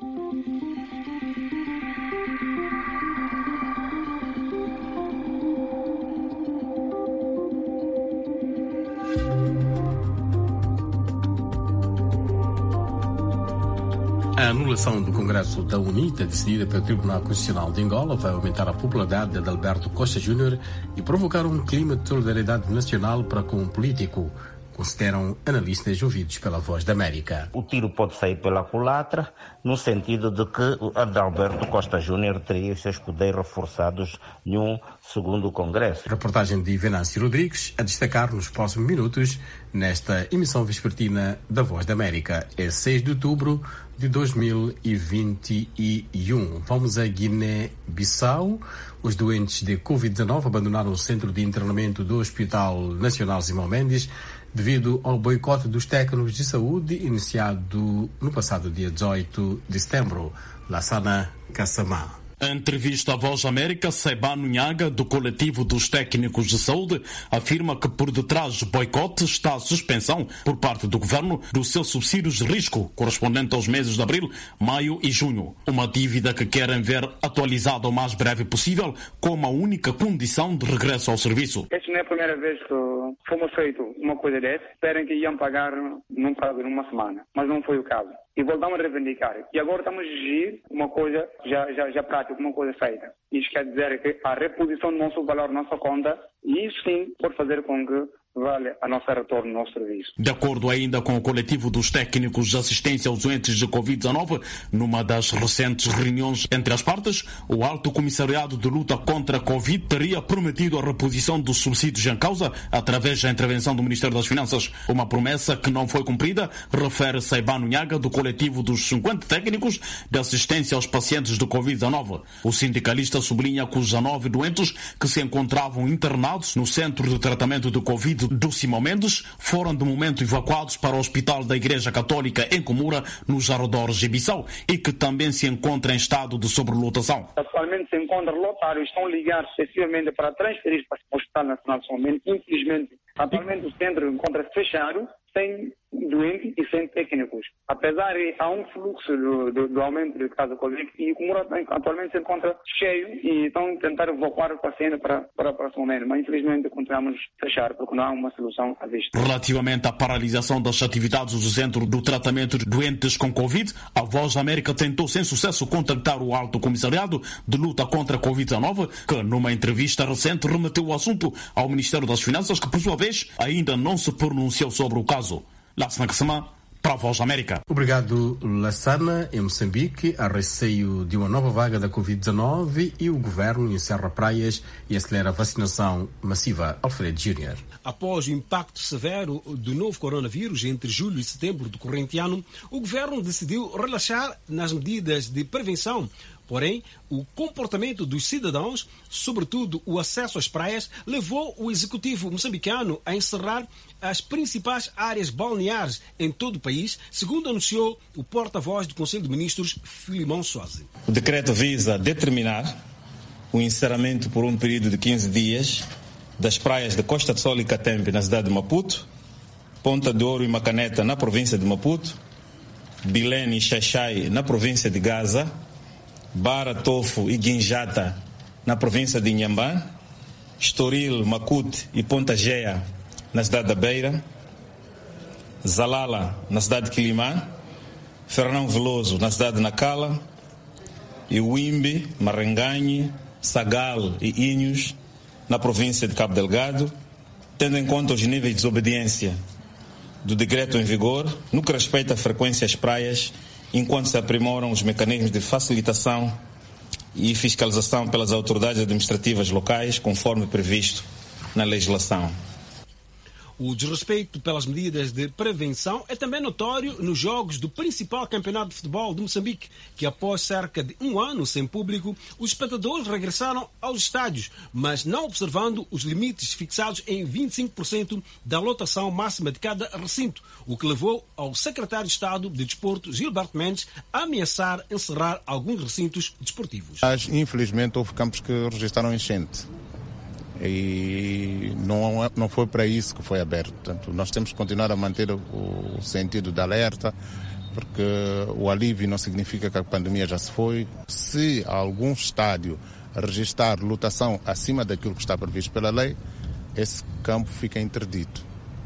A anulação do Congresso da UNITA, decidida pelo Tribunal Constitucional de Angola, vai aumentar a popularidade de Alberto Costa Júnior e provocar um clima de solidariedade nacional para com o político, consideram analistas ouvidos pela Voz da América. O tiro pode sair pela culatra, no sentido de que Adalberto Costa Júnior teria os seus poderes reforçados em um segundo Congresso. Reportagem de Venâncio Rodrigues, a destacar nos próximos minutos, nesta emissão vespertina da Voz da América. É seis de outubro de dois mil e vinte e um. Vamos a Guiné-Bissau. Os doentes de covid dezenove abandonaram o centro de internamento do Hospital Nacional Simão Mendes devido ao boicote dos técnicos de saúde iniciado no passado dia dezoito de setembro. Lassana Kassamá. Em entrevista à Voz América, Seibano Nhaga, do coletivo dos técnicos de saúde, afirma que por detrás do boicote está a suspensão por parte do governo dos seus subsídios de risco, correspondente aos meses de abril, maio e junho. Uma dívida que querem ver atualizada o mais breve possível, como a única condição de regresso ao serviço. Esta não é a primeira vez que fomos feito uma coisa dessa. Esperem que iam pagar num prazo de uma semana, mas não foi o caso. E voltamos a reivindicar. E agora estamos a exigir uma coisa já, já, já prática, uma coisa feita. Isto quer dizer que a reposição do nosso valor, nossa conta, e isso sim pode fazer com que vale a nossa retorno no nosso serviço. De acordo ainda com o coletivo dos técnicos de assistência aos doentes de covid dezenove, numa das recentes reuniões entre as partes, o Alto Comissariado de Luta contra a Covid teria prometido a reposição dos subsídios em causa através da intervenção do Ministério das Finanças. Uma promessa que não foi cumprida, refere Seibano Nhaga, do coletivo dos cinquenta técnicos de assistência aos pacientes de covid dezenove. O sindicalista sublinha que os dezenove doentes que se encontravam internados no Centro de Tratamento de Covid do Simão Mendes foram de momento evacuados para o Hospital da Igreja Católica em Comura, nos arredores de Bissau, e que também se encontra em estado de sobrelotação. Atualmente se encontra lotado e estão ligados excessivamente para transferir para o Hospital Nacional de São Mendes. Infelizmente, atualmente o centro encontra-se fechado, sem doentes e sem técnicos. Apesar de há um fluxo do, do, do aumento de casos Covid e o Comura atualmente se encontra cheio e estão tentando evacuar o paciente para, para, para São Mendes, mas infelizmente continuamos a fechar porque não há uma solução à vista. Relativamente à paralisação das atividades do Centro do Tratamento de Doentes com Covid, a Voz da América tentou sem sucesso contactar o Alto Comissariado de Luta contra a covid dezenove, que numa entrevista recente remeteu o assunto ao Ministério das Finanças, que por sua vez ainda não se pronunciou sobre o caso. Lassana Kassamá, para a Voz da América. Obrigado, Lassana. Em Moçambique, há receio de uma nova vaga da covid dezenove e o governo encerra praias e acelera a vacinação massiva. Alfredo Júnior. Após o impacto severo do novo coronavírus entre julho e setembro do corrente ano, o governo decidiu relaxar nas medidas de prevenção. Porém, o comportamento dos cidadãos, sobretudo o acesso às praias, levou o executivo moçambicano a encerrar as principais áreas balneares em todo o país, segundo anunciou o porta-voz do Conselho de Ministros, Filimão Soazi. O decreto visa determinar o encerramento por um período de quinze dias das praias de Costa de Sol e Catembe, na cidade de Maputo, Ponta de Ouro e Macaneta, na província de Maputo, Bilene e Xaixai, na província de Gaza, Bara, Tofo e Guinjata, na província de Inhambane, Estoril, Macute e Ponta Geia, na cidade da Beira, Zalala, na cidade de Quilimã, Fernão Veloso, na cidade de Nacala, e Wimbe, Maranganhe, Sagal e Inhos, na província de Cabo Delgado, tendo em conta os níveis de desobediência do decreto em vigor, no que respeita à frequência às praias, enquanto se aprimoram os mecanismos de facilitação e fiscalização pelas autoridades administrativas locais, conforme previsto na legislação. O desrespeito pelas medidas de prevenção é também notório nos jogos do principal campeonato de futebol de Moçambique, que após cerca de um ano sem público, os espectadores regressaram aos estádios, mas não observando os limites fixados em vinte e cinco por cento da lotação máxima de cada recinto, o que levou ao secretário de Estado de Desporto, Gilberto Mendes, a ameaçar encerrar alguns recintos desportivos. Mas, infelizmente, houve campos que registraram enchente. E não, não foi para isso que foi aberto. Portanto, nós temos que continuar a manter o sentido de alerta, porque o alívio não significa que a pandemia já se foi. Se algum estádio registrar lotação acima daquilo que está previsto pela lei, esse campo fica interdito.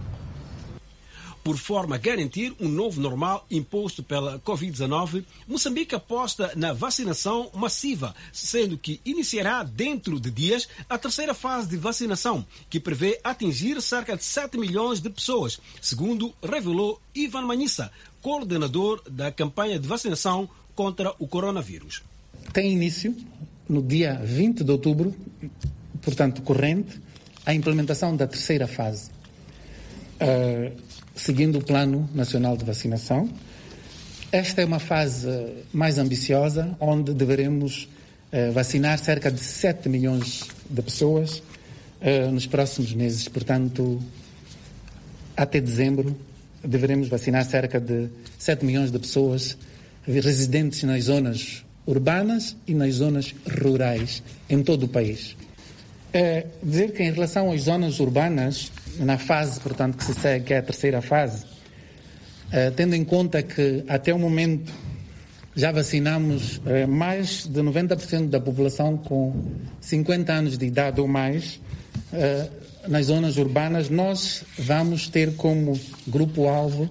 Por forma a garantir um novo normal imposto pela covid dezenove, Moçambique aposta na vacinação massiva, sendo que iniciará dentro de dias a terceira fase de vacinação, que prevê atingir cerca de sete milhões de pessoas, segundo revelou Ivan Manissa, coordenador da campanha de vacinação contra o coronavírus. Tem início no dia vinte de outubro, portanto corrente, a implementação da terceira fase. Uh, seguindo o Plano Nacional de Vacinação. Esta é uma fase mais ambiciosa, onde deveremos eh, vacinar cerca de sete milhões de pessoas eh, nos próximos meses. Portanto, até dezembro, deveremos vacinar cerca de sete milhões de pessoas residentes nas zonas urbanas e nas zonas rurais, em todo o país. É dizer que em relação às zonas urbanas, na fase, portanto, que se segue, que é a terceira fase, eh, tendo em conta que até o momento já vacinamos eh, mais de noventa por cento da população com cinquenta anos de idade ou mais, eh, nas zonas urbanas, nós vamos ter como grupo-alvo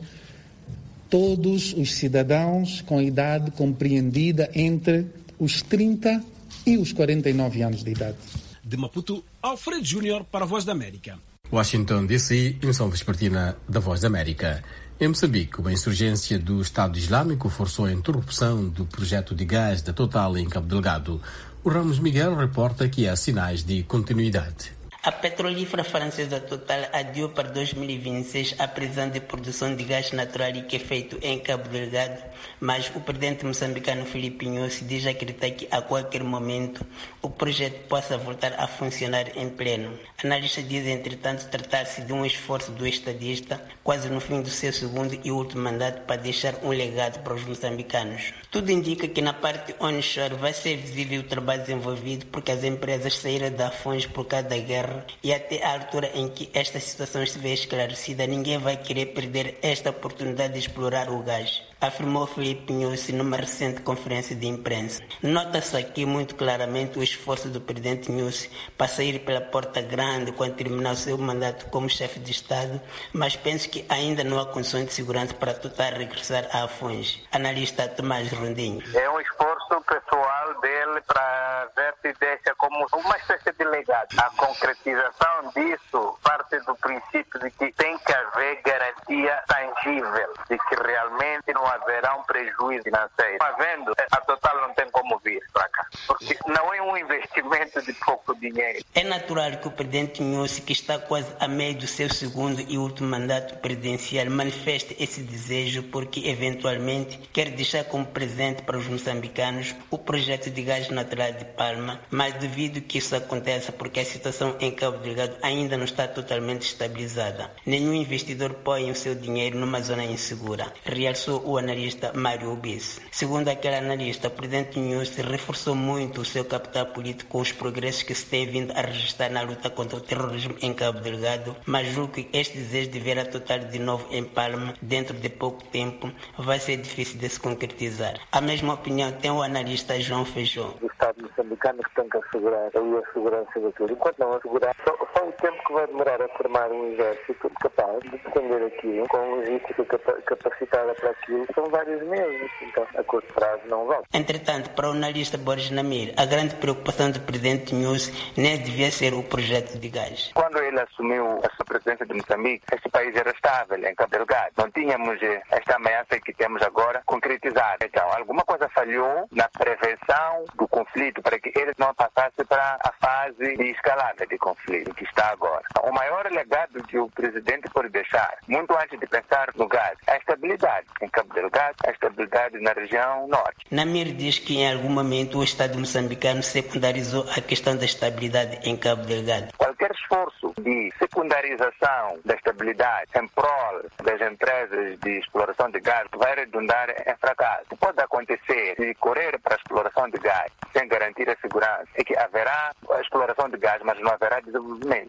todos os cidadãos com idade compreendida entre os trinta e os quarenta e nove anos de idade. De Maputo, Alfredo Júnior para a Voz da América. Washington, D C, emissão vespertina da Voz da América. Em Moçambique, uma insurgência do Estado Islâmico forçou a interrupção do projeto de gás da Total em Cabo Delgado. O Ramos Miguel reporta que há sinais de continuidade. A petrolífera francesa Total adiou para dois mil e vinte e seis a prisão de produção de gás natural e que é feito em Cabo Delgado, mas o presidente moçambicano Filipe Nyusi diz acreditar que a qualquer momento o projeto possa voltar a funcionar em pleno. Analistas dizem, entretanto, tratar-se de um esforço do estadista quase no fim do seu segundo e último mandato para deixar um legado para os moçambicanos. Tudo indica que na parte onshore vai ser visível o trabalho desenvolvido porque as empresas saíram da Afões por causa da guerra e até a altura em que esta situação estiver esclarecida, ninguém vai querer perder esta oportunidade de explorar o gás, afirmou Filipe Nyusi numa recente conferência de imprensa. Nota-se aqui muito claramente o esforço do presidente Nyusi para sair pela porta grande quando terminar o seu mandato como chefe de Estado, mas penso que ainda não há condições de segurança para tentar regressar a Afões. Analista Tomás Rondinho. É um esforço pessoal dele para ver se deixa como uma espécie de legado. A concretização disso parte do princípio de que tem que haver garantia tangível de que realmente não haverá um prejuízo financeiro. Havendo, a Total não tem como vir para cá, porque não é um investimento de pouco dinheiro. É natural que o presidente Nyusi, que está quase a meio do seu segundo e último mandato presidencial, manifeste esse desejo porque, eventualmente, quer deixar como presente para os moçambicanos o projeto de gás natural de Palma, mas duvido que isso aconteça porque a situação em Cabo Delgado ainda não está totalmente estabilizada. Nenhum investidor põe o seu dinheiro numa zona insegura, realçou o analista Mário Ubis. Segundo aquele analista, o presidente Nyusi reforçou muito o seu capital político com os progressos que se tem vindo a registrar na luta contra o terrorismo em Cabo Delgado, mas julgo que este desejo de ver a Total de novo em Palma dentro de pouco tempo vai ser difícil de se concretizar. A mesma opinião tem o analista João Feijó. O Estado moçambicano que tem que assegurar a segurança de tudo. Enquanto não assegurar, só, só o tempo que vai demorar a formar um exército capaz de defender aquilo, com logística capa capacitada para aquilo, são vários meses. Então, a curto prazo não vale. Entretanto, para o analista Boris Namir, a grande preocupação do presidente Nyusi nem devia ser o projeto de gás. Quando ele assumiu a sua presidência de Moçambique, este país era estável em Cabo Delgado. Não tínhamos esta ameaça que temos agora concretizada. Então, alguma coisa falhou na prevenção do conflito para que ele não passasse para a fase de escalada de conflito que está agora. O maior legado que o presidente pode deixar, muito antes de pensar no gás, é a estabilidade em Cabo Delgado, a estabilidade na região norte. Namir diz que em algum momento o Estado moçambicano secundarizou a questão da estabilidade em Cabo Delgado. Qualquer esforço de secundarização da estabilidade em prol das empresas de exploração de gás vai redundar em fracasso. O que pode acontecer se correr para a exploração de gás sem garantir a segurança é que haverá a exploração de gás, mas não haverá desenvolvimento. Então,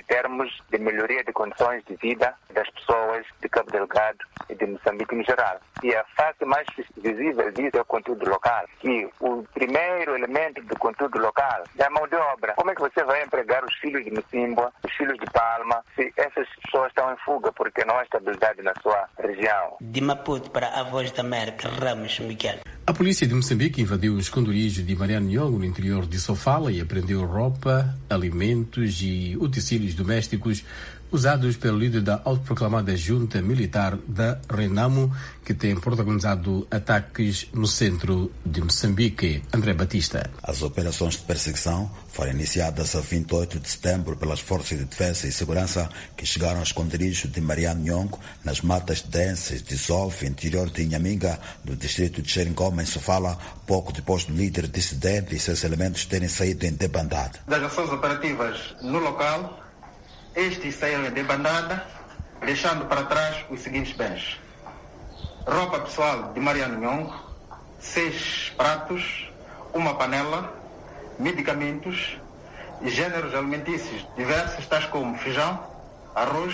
termos de melhoria de condições de vida das pessoas de Cabo Delgado e de Moçambique em geral. E a face mais visível disso é o conteúdo local, que o primeiro elemento do conteúdo local é a mão de obra. Como é que você vai empregar os filhos de Mocimboa, os filhos de Palma, se essas pessoas estão em fuga porque não há estabilidade na sua região? De Maputo para a Voz da América, Ramos Miguel. A polícia de Moçambique invadiu o esconderijo de Mariano Nhongo, no interior de Sofala, e apreendeu roupa, alimentos e utensílios domésticos usados pelo líder da autoproclamada junta militar da Renamo, que tem protagonizado ataques no centro de Moçambique. André Batista. As operações de perseguição foram iniciadas a vinte e oito de setembro pelas Forças de Defesa e Segurança que chegaram ao esconderijo de Mariano Nhongo, nas matas densas de Zolf, interior de Inhaminga, no distrito de Xeringoma, em Sofala, pouco depois do líder dissidente e seus elementos terem saído em debandada. Das ações operativas no local, estes saíram em debandada, deixando para trás os seguintes bens: roupa pessoal de Mariano Nhongo, seis pratos, uma panela, medicamentos, gêneros alimentícios diversos, tais como feijão, arroz,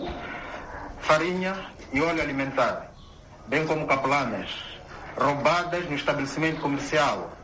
farinha e óleo alimentar, bem como capelanas, roubadas no estabelecimento comercial.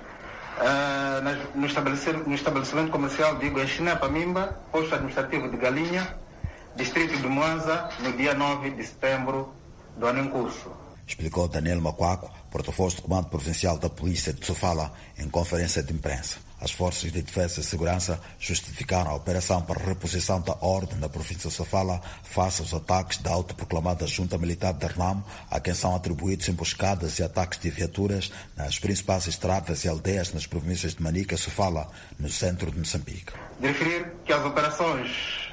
Uh, no, estabelecimento, no estabelecimento comercial, digo, em Chinepa Mimba, posto administrativo de Galinha, distrito de Mwanza, no dia nove de setembro do ano em curso. Explicou Daniel Macuaco, porta-voz do Comando Provincial da Polícia de Sofala, em conferência de imprensa. As Forças de Defesa e Segurança justificaram a operação para a reposição da ordem na província de Sofala face aos ataques da autoproclamada Junta Militar da Renamo, a quem são atribuídos emboscadas e ataques de viaturas nas principais estradas e aldeias nas províncias de Manica e Sofala, no centro de Moçambique. De referir que as operações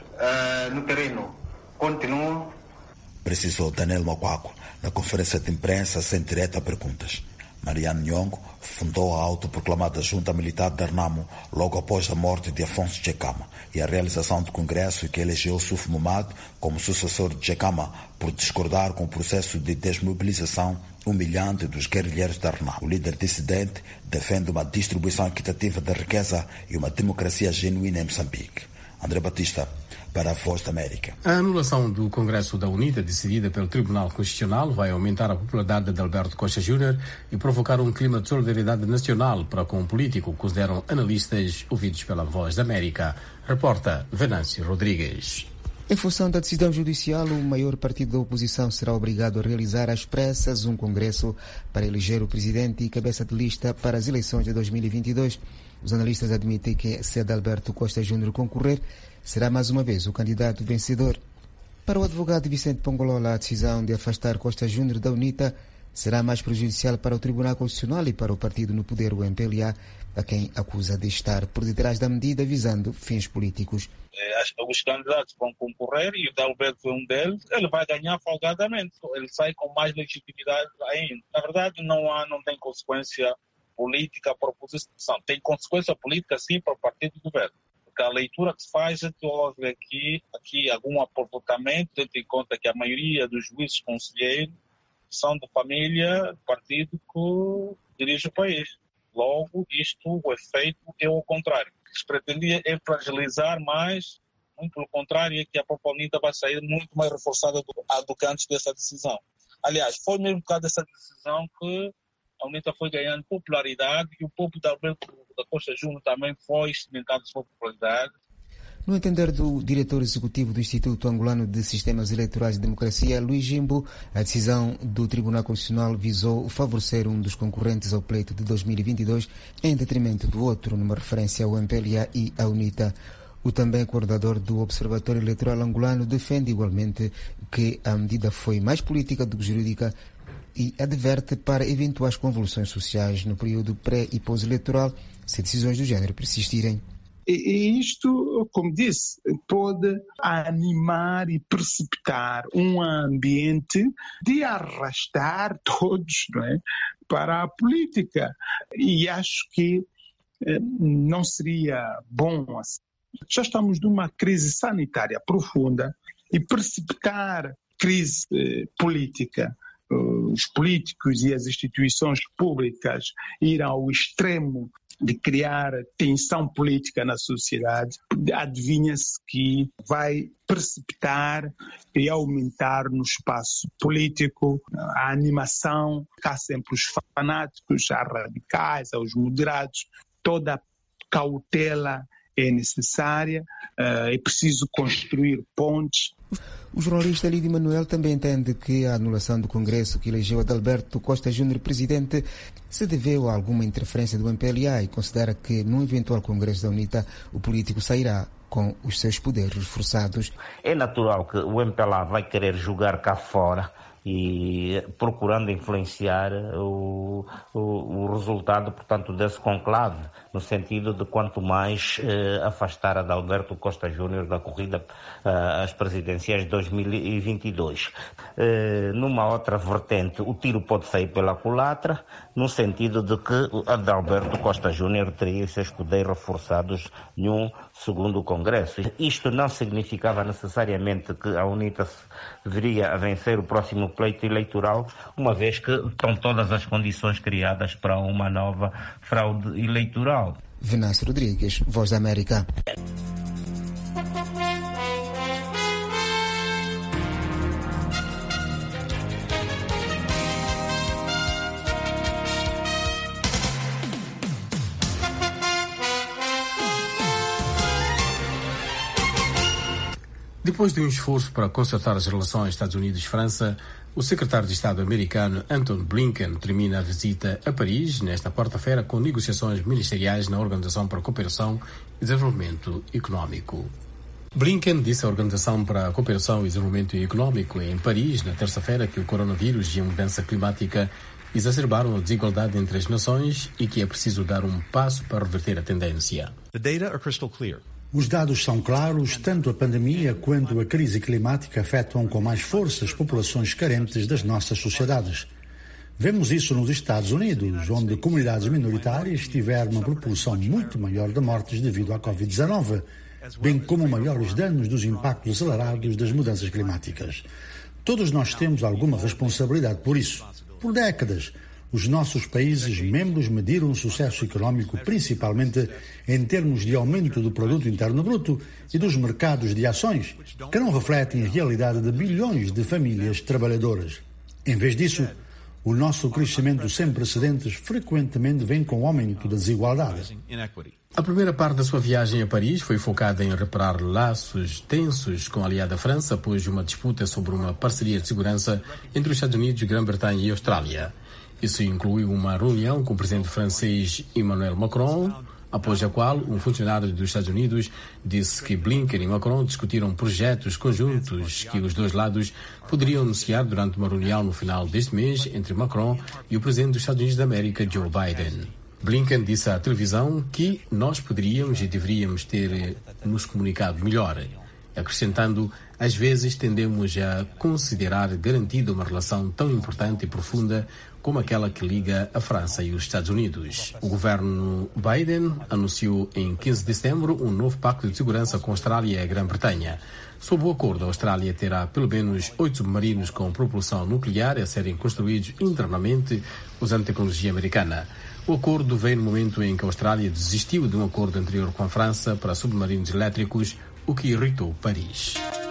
uh, no terreno continuam, precisou Daniel Macuaco na conferência de imprensa sem direito a perguntas. Mariano Nhongo fundou a autoproclamada Junta Militar da Renamo logo após a morte de Afonso Djekama e a realização do Congresso que elegeu Suf Momad como sucessor de Djekama por discordar com o processo de desmobilização humilhante dos guerrilheiros da Renamo. O líder dissidente defende uma distribuição equitativa da riqueza e uma democracia genuína em Moçambique. André Batista, para a Voz da América. A anulação do Congresso da UNITA, decidida pelo Tribunal Constitucional, vai aumentar a popularidade de Alberto Costa Júnior e provocar um clima de solidariedade nacional para com o político, consideram analistas ouvidos pela Voz da América. Reporta Venâncio Rodrigues. Em função da decisão judicial, o maior partido da oposição será obrigado a realizar às pressas um congresso para eleger o presidente e cabeça de lista para as eleições de dois mil e vinte e dois. Os analistas admitem que, se Adalberto Costa Júnior concorrer, será mais uma vez o candidato vencedor. Para o advogado Vicente Pongolola, a decisão de afastar Costa Júnior da UNITA será mais prejudicial para o Tribunal Constitucional e para o partido no poder, o M P L A, a quem acusa de estar por detrás da medida visando fins políticos. Os candidatos vão concorrer e o Adalberto é um deles, ele vai ganhar folgadamente, ele sai com mais legitimidade ainda. Na verdade, não há, não tem consequência política para a oposição, tem consequência política sim para o partido do governo. Porque a leitura que se faz é que houve aqui, aqui algum aportamento, tendo em conta que a maioria dos juízes conselheiros são de família do partido que dirige o país. Logo, isto, o efeito é o contrário. O que se pretendia é fragilizar mais, muito pelo contrário, é que a própria UNITA vai sair muito mais reforçada do, do que antes dessa decisão. Aliás, foi mesmo por causa dessa decisão que a UNITA foi ganhando popularidade e o povo da Alberto da Costa Júnior também foi cimentando sua popularidade. No entender do diretor executivo do Instituto Angolano de Sistemas Eleitorais e Democracia, Luís Jimbo, a decisão do Tribunal Constitucional visou favorecer um dos concorrentes ao pleito de dois mil e vinte e dois em detrimento do outro, numa referência ao M P L A e à UNITA. O também coordenador do Observatório Eleitoral Angolano defende igualmente que a medida foi mais política do que jurídica e adverte para eventuais convulsões sociais no período pré- e pós-eleitoral se decisões do género persistirem. E isto, como disse, pode animar e precipitar um ambiente de arrastar todos, não é, para a política. E acho que eh, não seria bom assim. Já estamos numa crise sanitária profunda e precipitar crise eh, política, os políticos e as instituições públicas ir ao extremo de criar tensão política na sociedade, adivinha-se que vai precipitar e aumentar no espaço político a animação. Há sempre os fanáticos, há radicais, há os moderados. Toda cautela é necessária, é preciso construir pontes. O jornalista Lídio Manuel também entende que a anulação do Congresso que elegeu Adalberto Costa Júnior presidente se deveu a alguma interferência do M P L A e considera que no eventual Congresso da UNITA o político sairá com os seus poderes reforçados. É natural que o M P L A vai querer jogar cá fora e procurando influenciar o, o, o resultado, portanto, desse conclave, no sentido de quanto mais eh, afastar Adalberto Costa Júnior da corrida eh, às presidenciais de dois mil e vinte e dois. Eh, numa outra vertente, o tiro pode sair pela culatra, no sentido de que Adalberto Costa Júnior teria os seus poderes reforçados num segundo congresso. Isto não significava necessariamente que a UNITA viria a vencer o próximo pleito eleitoral, uma vez que estão todas as condições criadas para uma nova fraude eleitoral. Venâncio Rodrigues, Voz da América. Depois de um esforço para consertar as relações Estados Unidos-França, o secretário de Estado americano Antony Blinken termina a visita a Paris nesta quarta-feira com negociações ministeriais na Organização para a Cooperação e Desenvolvimento Econômico. Blinken disse à Organização para a Cooperação e Desenvolvimento Econômico em Paris na terça-feira que o coronavírus e a mudança climática exacerbaram a desigualdade entre as nações e que é preciso dar um passo para reverter a tendência. The data are crystal clear. Os dados são claros, tanto a pandemia quanto a crise climática afetam com mais força as populações carentes das nossas sociedades. Vemos isso nos Estados Unidos, onde comunidades minoritárias tiveram uma proporção muito maior de mortes devido à covid dezenove, bem como maiores danos dos impactos acelerados das mudanças climáticas. Todos nós temos alguma responsabilidade por isso. Por décadas, os nossos países membros mediram o sucesso econômico principalmente em termos de aumento do produto interno bruto e dos mercados de ações, que não refletem a realidade de bilhões de famílias trabalhadoras. Em vez disso, o nosso crescimento sem precedentes frequentemente vem com o aumento da desigualdade. A primeira parte da sua viagem a Paris foi focada em reparar laços tensos com a aliada França após de uma disputa sobre uma parceria de segurança entre os Estados Unidos, Grã-Bretanha e Austrália. Isso incluiu uma reunião com o presidente francês Emmanuel Macron, após a qual um funcionário dos Estados Unidos disse que Blinken e Macron discutiram projetos conjuntos que os dois lados poderiam anunciar durante uma reunião no final deste mês entre Macron e o presidente dos Estados Unidos da América, Joe Biden. Blinken disse à televisão que nós poderíamos e deveríamos ter nos comunicado melhor, acrescentando: às vezes tendemos a considerar garantida uma relação tão importante e profunda como aquela que liga a França e os Estados Unidos. O governo Biden anunciou em quinze de setembro um novo pacto de segurança com a Austrália e a Grã-Bretanha. Sob o acordo, a Austrália terá pelo menos oito submarinos com propulsão nuclear a serem construídos internamente usando tecnologia americana. O acordo veio no momento em que a Austrália desistiu de um acordo anterior com a França para submarinos elétricos, o que irritou Paris.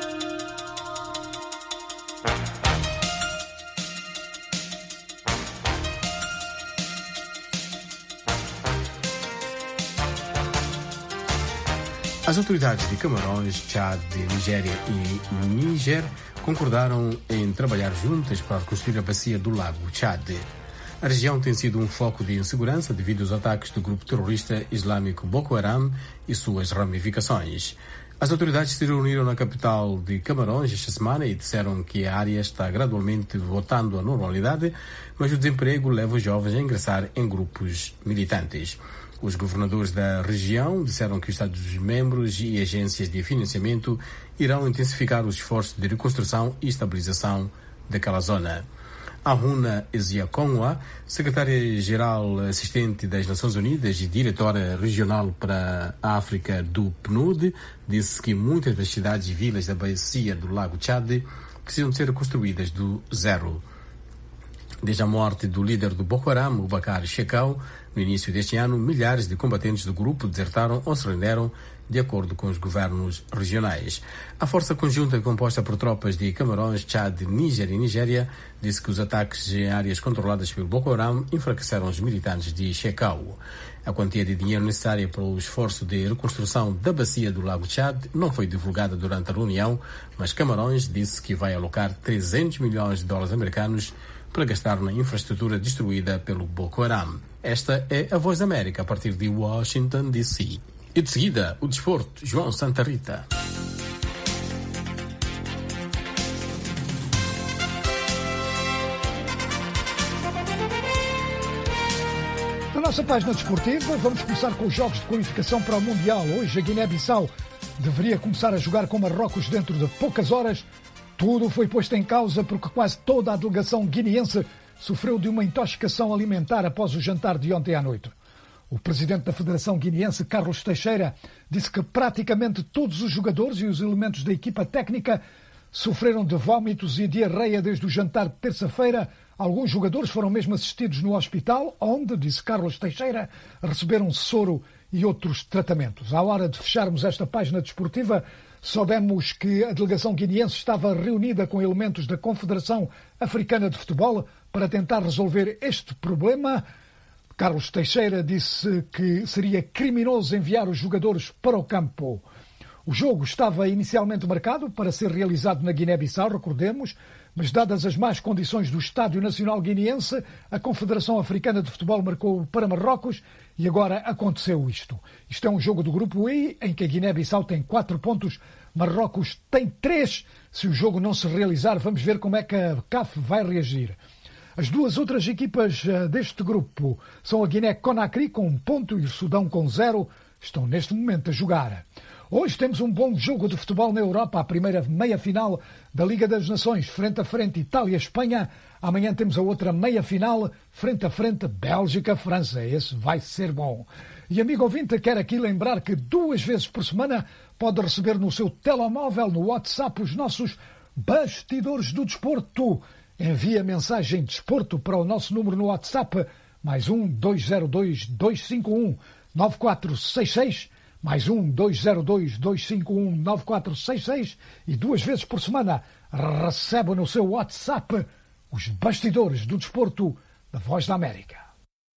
As autoridades de Camarões, Chad, Nigéria e Níger concordaram em trabalhar juntas para reconstruir a bacia do lago Chad. A região tem sido um foco de insegurança devido aos ataques do grupo terrorista islâmico Boko Haram e suas ramificações. As autoridades se reuniram na capital de Camarões esta semana e disseram que a área está gradualmente voltando à normalidade, mas o desemprego leva os jovens a ingressar em grupos militantes. Os governadores da região disseram que os Estados-membros e agências de financiamento irão intensificar os esforços de reconstrução e estabilização daquela zona. Aruna Eziakonwa, secretária-geral assistente das Nações Unidas e diretora regional para a África do P N U D, disse que muitas das cidades e vilas da bacia do Lago Chad precisam ser reconstruídas do zero. Desde a morte do líder do Boko Haram, Boubacar Shekau, No início deste ano, milhares de combatentes do grupo desertaram ou se renderam, de acordo com os governos regionais. A força conjunta composta por tropas de Camarões, Chad, Níger e Nigéria disse que os ataques em áreas controladas pelo Boko Haram enfraqueceram os militantes de Chekau. A quantia de dinheiro necessária para o esforço de reconstrução da bacia do Lago Chad não foi divulgada durante a reunião, mas Camarões disse que vai alocar trezentos milhões de dólares americanos para gastar na infraestrutura destruída pelo Boko Haram. Esta é a Voz da América a partir de Washington, D C. E de seguida, o desporto, João Santa Rita. Na nossa página desportiva, vamos começar com os jogos de qualificação para o Mundial. Hoje, a Guiné-Bissau deveria começar a jogar com Marrocos dentro de poucas horas. Tudo foi posto em causa porque quase toda a delegação guineense sofreu de uma intoxicação alimentar após o jantar de ontem à noite. O presidente da Federação Guineense, Carlos Teixeira, disse que praticamente todos os jogadores e os elementos da equipa técnica sofreram de vômitos e diarreia desde o jantar de terça-feira. Alguns jogadores foram mesmo assistidos no hospital, onde, disse Carlos Teixeira, receberam soro e outros tratamentos. À hora de fecharmos esta página desportiva, soubemos que a delegação guineense estava reunida com elementos da Confederação Africana de Futebol para tentar resolver este problema. Carlos Teixeira disse que seria criminoso enviar os jogadores para o campo. O jogo estava inicialmente marcado para ser realizado na Guiné-Bissau, recordemos, mas dadas as más condições do Estádio Nacional Guineense, a Confederação Africana de Futebol marcou para Marrocos e agora aconteceu isto. Isto é um jogo do Grupo I, em que a Guiné-Bissau tem quatro pontos, Marrocos tem três. Se o jogo não se realizar, vamos ver como é que a C A F vai reagir. As duas outras equipas deste grupo são a Guiné-Conakry com um ponto e o Sudão com zero. Estão neste momento a jogar. Hoje temos um bom jogo de futebol na Europa, a primeira meia-final da Liga das Nações, frente a frente Itália-Espanha. Amanhã temos a outra meia-final, frente a frente Bélgica-França. Esse vai ser bom. E, amigo ouvinte, quero aqui lembrar que duas vezes por semana pode receber no seu telemóvel, no WhatsApp, os nossos bastidores do desporto. Envie a mensagem desporto para o nosso número no WhatsApp, mais um dois zero dois, dois cinco um, nove quatro seis seis, mais um dois zero dois, dois cinco um, nove quatro seis seis, e duas vezes por semana recebe no seu WhatsApp os bastidores do desporto da Voz da América.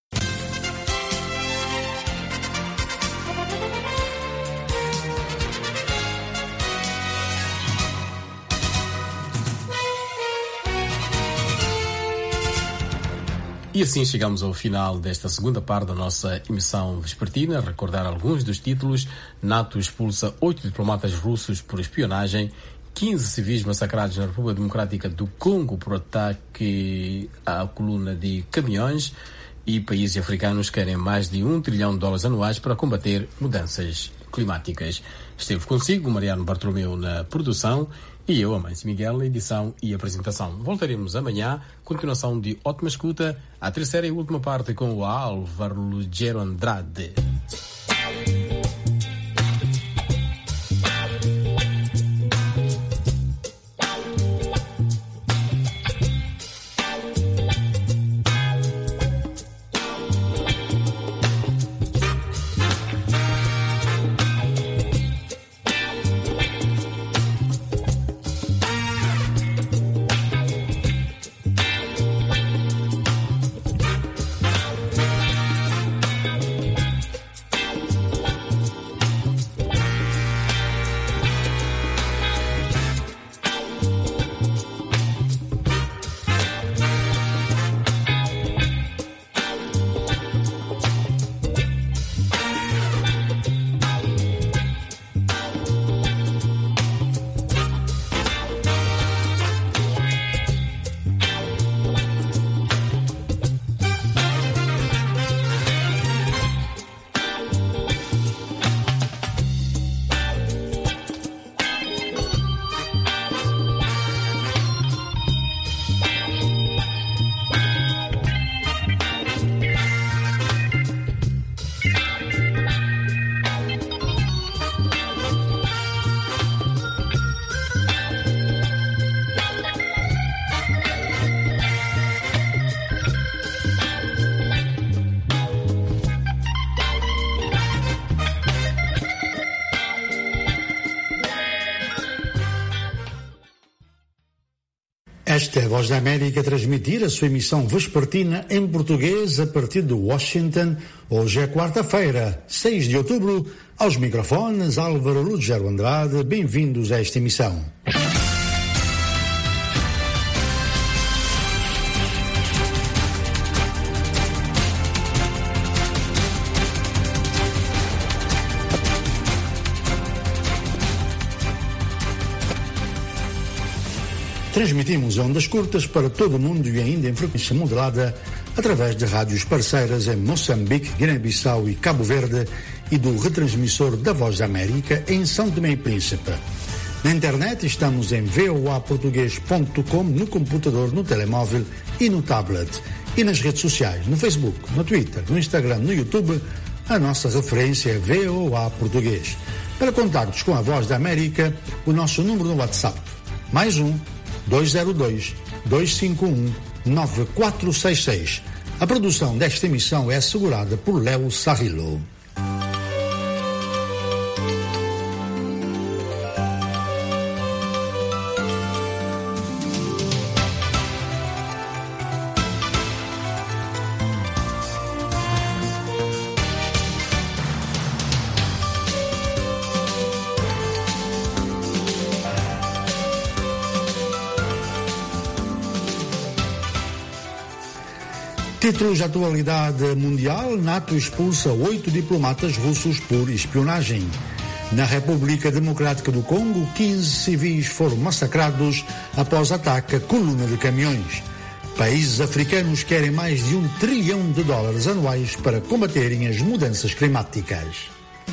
E assim chegamos ao final desta segunda parte da nossa emissão vespertina. Recordar alguns dos títulos. NATO expulsa oito diplomatas russos por espionagem. quinze civis massacrados na República Democrática do Congo por ataque à coluna de caminhões. E países africanos querem mais de um trilhão de dólares anuais para combater mudanças climáticas. Esteve consigo Mariano Bartolomeu na produção e eu, Amâncio Miguel, na edição e apresentação. Voltaremos amanhã, continuação de Ótima Escuta, a terceira e última parte com o Álvaro Lugero Andrade. Esta é a Voz da América a transmitir a sua emissão vespertina em português a partir de Washington. Hoje é quarta-feira, seis de outubro. Aos microfones, Álvaro Lugero Andrade. Bem-vindos a esta emissão. Transmitimos ondas curtas para todo o mundo e ainda em frequência modulada através de rádios parceiras em Moçambique, Guiné-Bissau e Cabo Verde e do retransmissor da Voz da América em São Tomé e Príncipe. Na internet estamos em v o a português ponto com, no computador, no telemóvel e no tablet. E nas redes sociais, no Facebook, no Twitter, no Instagram, no YouTube, a nossa referência é V O A Português. Para contactos com a Voz da América, o nosso número no WhatsApp, mais um, dois zero dois, dois cinco um, nove quatro seis seis. A produção desta emissão é assegurada por Léo Sarrilo. Títulos de atualidade mundial: NATO expulsa oito diplomatas russos por espionagem. Na República Democrática do Congo, quinze civis foram massacrados após ataque a coluna de caminhões. Países africanos querem mais de um trilhão de dólares anuais para combaterem as mudanças climáticas.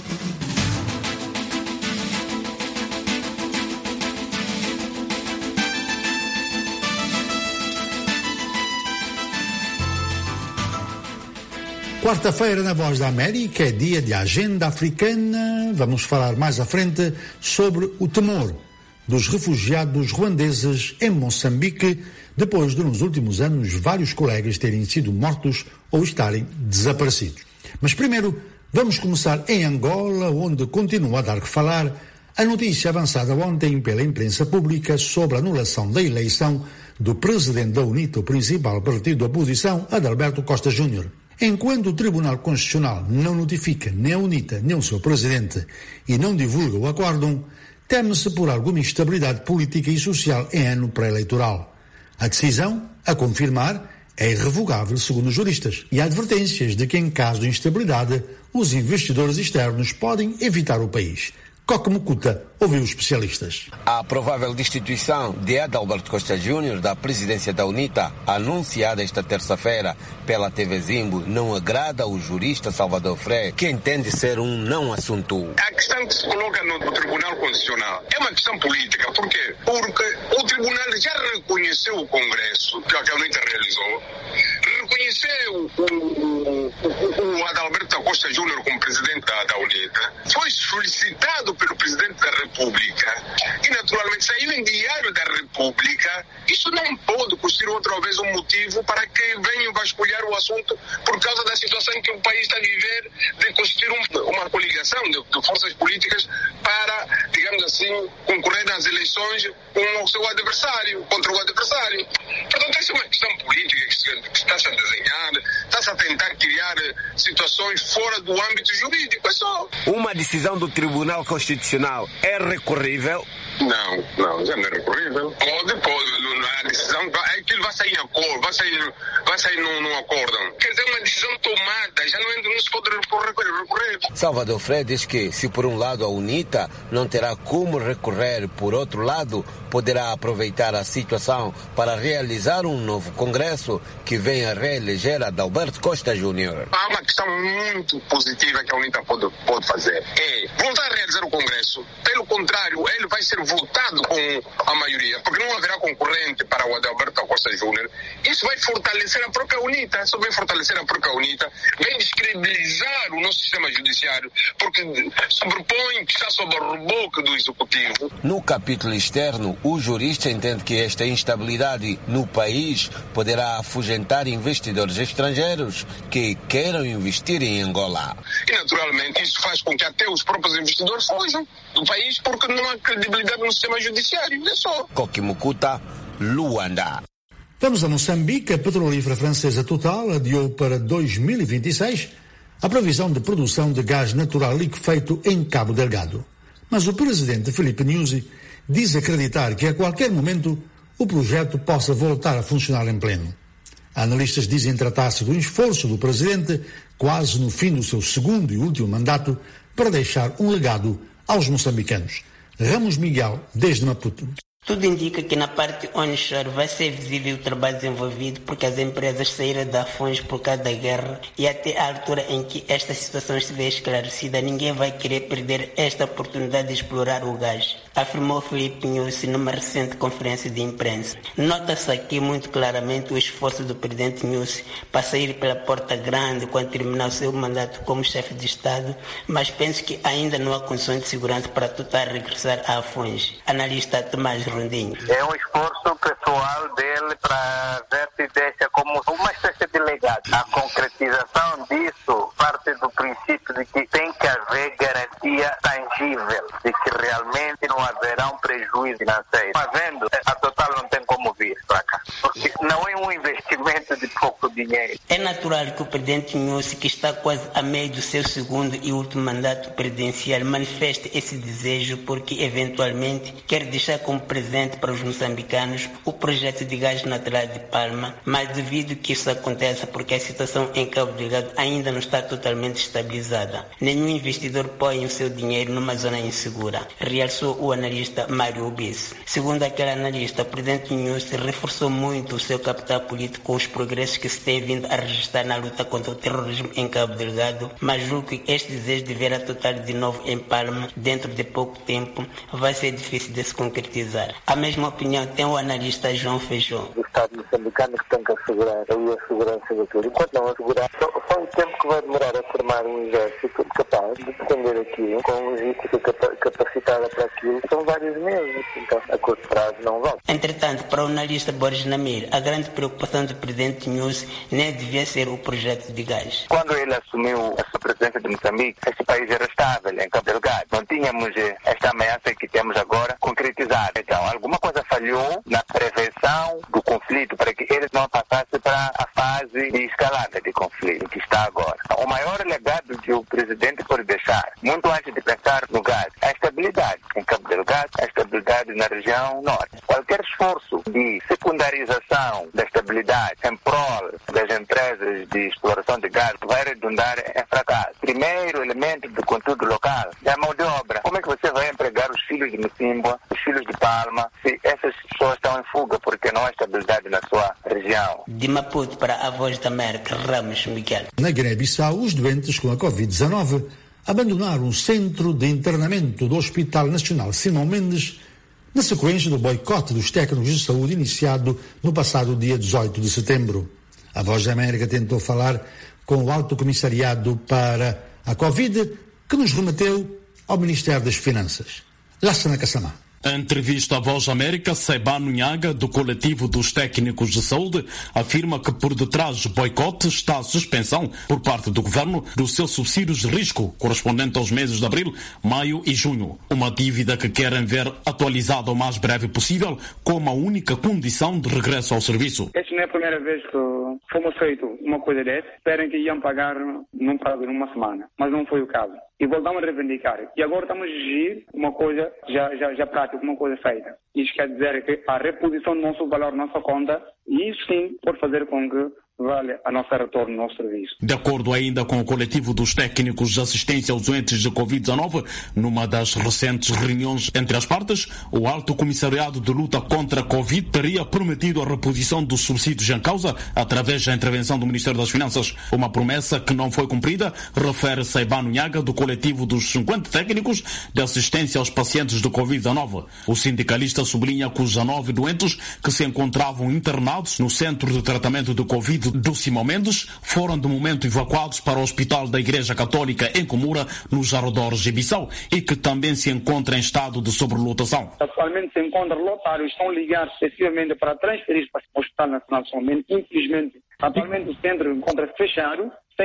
Quarta-feira na Voz da América é dia de agenda africana. Vamos falar mais à frente sobre o temor dos refugiados ruandeses em Moçambique, depois de nos últimos anos vários colegas terem sido mortos ou estarem desaparecidos. Mas primeiro vamos começar em Angola, onde continua a dar que falar a notícia avançada ontem pela imprensa pública sobre a anulação da eleição do presidente da UNITA, o principal partido da oposição, Adalberto Costa Júnior. Enquanto o Tribunal Constitucional não notifica nem a UNITA nem o seu presidente e não divulga o acórdão, teme-se por alguma instabilidade política e social em ano pré-eleitoral. A decisão, a confirmar, é irrevogável segundo os juristas e há advertências de que em caso de instabilidade os investidores externos podem evitar o país. Coque Mucuta ouviu os especialistas. A provável destituição de Adalberto Costa Júnior da presidência da UNITA, anunciada esta terça-feira pela T V Zimbo, não agrada ao jurista Salvador Frei, que entende ser um não assunto. A questão que se coloca no, no Tribunal Constitucional é uma questão política. Por quê? Porque o Tribunal já reconheceu o Congresso, que a UNITA realizou, reconheceu o, o, o, o Adalberto Costa Júnior como presidente da, da UNITA, foi solicitado pelo presidente da República e naturalmente saiu em Diário da República. Isso não pode constituir outra vez um motivo para que venham vasculhar o assunto por causa da situação que o país está a viver, de constituir um, uma coligação de, de forças políticas para, digamos assim, concorrer nas eleições com o seu adversário, contra o adversário. Portanto, essa é uma questão política que, se, que está-se a desenhar, está-se a tentar criar situações fora do âmbito jurídico, é só. Uma decisão do Tribunal Constitucional é recorrível? Não, não, já não é recorrível. Pode, pode. A decisão, aquilo vai sair em acordo, vai sair, vai sair num, num acórdão. Quer dizer, uma decisão tomada, já não, não se pode recorrer, recorrer. Salvador Frei diz que, se por um lado a UNITA não terá como recorrer, por outro lado, poderá aproveitar a situação para realizar um novo congresso que venha reeleger Adalberto Costa Júnior. Há uma questão muito positiva que a UNITA pode, pode fazer. É voltar a realizar o congresso. Pelo contrário, ele vai ser votado com a maioria, porque não haverá concorrente para o Adalberto Costa Júnior. Isso vai fortalecer a própria UNITA, isso vai fortalecer a própria UNITA, vem descredibilizar o nosso sistema judiciário, porque sobrepõe que está sob o reboque do Executivo. No capítulo externo, o jurista entende que esta instabilidade no país poderá afugentar investidores estrangeiros que queiram investir em Angola. E naturalmente isso faz com que até os próprios investidores fujam do país porque não há credibilidade no sistema judiciário, é só. Coque Mucuta, Luanda. Vamos a Moçambique. A petrolífera francesa Total adiou para dois mil e vinte e seis a previsão de produção de gás natural liquefeito em Cabo Delgado. Mas o presidente Filipe Nyusi diz acreditar que a qualquer momento o projeto possa voltar a funcionar em pleno. Analistas dizem tratar-se de um esforço do presidente, quase no fim do seu segundo e último mandato, para deixar um legado aos moçambicanos. Ramos Miguel, desde Maputo. Tudo indica que na parte onshore vai ser visível o trabalho desenvolvido porque as empresas saíram da Afones por causa da guerra e até a altura em que esta situação estiver esclarecida, ninguém vai querer perder esta oportunidade de explorar o gás, afirmou Filipe Nyusi numa recente conferência de imprensa. Nota-se aqui muito claramente o esforço do presidente Nyusi para sair pela porta grande quando terminar o seu mandato como chefe de Estado, mas penso que ainda não há condições de segurança para tentar regressar a Afones. Analista Tomás Rondinho. É um esforço pessoal dele para ver se deixa como uma espécie de legado. A concretização disso parte do princípio de que tem que haver garantia tangível de que realmente não haverá um prejuízo financeiro. Havendo, a Total não tem como vir para cá, porque não é um investimento de pouco dinheiro. É natural que o presidente Nyusi, que está quase a meio do seu segundo e último mandato presidencial, manifeste esse desejo porque eventualmente quer deixar como presente para os moçambicanos o projeto de gás natural de Palma, mas duvido que isso aconteça porque a situação em Cabo Delgado ainda não está totalmente estabilizada. Nenhum investidor põe o seu dinheiro numa zona insegura, realçou o analista Mário Ubis. Segundo aquele analista, o presidente Nyusi reforçou muito o seu capital político com os progressos que se tem vindo a registrar na luta contra o terrorismo em Cabo Delgado, mas julgo que este desejo de ver a Total de novo em Palma dentro de pouco tempo vai ser difícil de se concretizar. A mesma opinião tem o analista João Feijó. O Estado moçambicano que tem que assegurar a segurança do tudo. Enquanto não assegurar, só, só o tempo que vai demorar a formar um exército capaz de defender aquilo, com logística capa capacitada para aquilo, são vários meses. Então, a curto prazo não vai. Entretanto, para o analista Boris Namir, a grande preocupação do presidente Nyusi nem devia ser o projeto de gás. Quando ele assumiu a sua presidência de Moçambique, esse país era estável em Cabo Delgado. Não tínhamos esta ameaça que temos agora concretizada. Então, alguma coisa falhou na prevenção do conflito para que ele não passasse para a fase de escalada de conflito que está agora. O maior legado que o presidente pode deixar, muito antes de pensar no gás, é a estabilidade em Cabo Delgado, a estabilidade na região norte. Qualquer esforço de secundarização da estabilidade em prol das empresas de exploração de gás vai redundar em fracasso. Primeiro elemento do conteúdo local é a mão de obra. Como é que você vai empregar os filhos de Mocimboa, os filhos de Palma, se essas pessoas estão em fuga porque não há estabilidade na sua região? De Maputo para a Voz da América, Ramos Miguel. Na Guiné-Bissau, os doentes com a covid dezenove abandonaram o centro de internamento do Hospital Nacional Simão Mendes na sequência do boicote dos técnicos de saúde iniciado no passado dia dezoito de setembro. A Voz da América tentou falar com o Alto Comissariado para a Covid, que nos remeteu ao Ministério das Finanças. Lassana Kassamá. Em entrevista à Voz América, Seibano Nhaga, do coletivo dos técnicos de saúde, afirma que por detrás do boicote está a suspensão por parte do governo dos seus subsídios de risco, correspondente aos meses de abril, maio e junho. Uma dívida que querem ver atualizada o mais breve possível, como a única condição de regresso ao serviço. Esta não é a primeira vez que fomos feito uma coisa dessa. Esperem que iam pagar num prazo de uma semana, mas não foi o caso. E voltamos a reivindicar. E agora estamos a exigir uma coisa já, já, já prática, uma coisa feita. Isto quer dizer que a reposição do nosso valor, nossa conta, e isso sim pode fazer com que vale a nossa retorno no nosso serviço. De acordo ainda com o coletivo dos técnicos de assistência aos doentes de covid dezenove, numa das recentes reuniões entre as partes, o Alto Comissariado de Luta contra a Covid teria prometido a reposição dos subsídios em causa através da intervenção do Ministério das Finanças. Uma promessa que não foi cumprida, refere Seibano Nhaga, do coletivo dos cinquenta técnicos de assistência aos pacientes de covid dezenove. O sindicalista sublinha que os dezenove doentes que se encontravam internados no Centro de Tratamento de Covid do Simão Mendes foram de momento evacuados para o Hospital da Igreja Católica em Comura, nos arredores de Bissau, e que também se encontra em estado de sobrelotação. Atualmente se encontra lotado e estão ligados excessivamente para transferir para o Hospital Nacional de São Mendes. Infelizmente, atualmente o centro encontra-se fechado, sem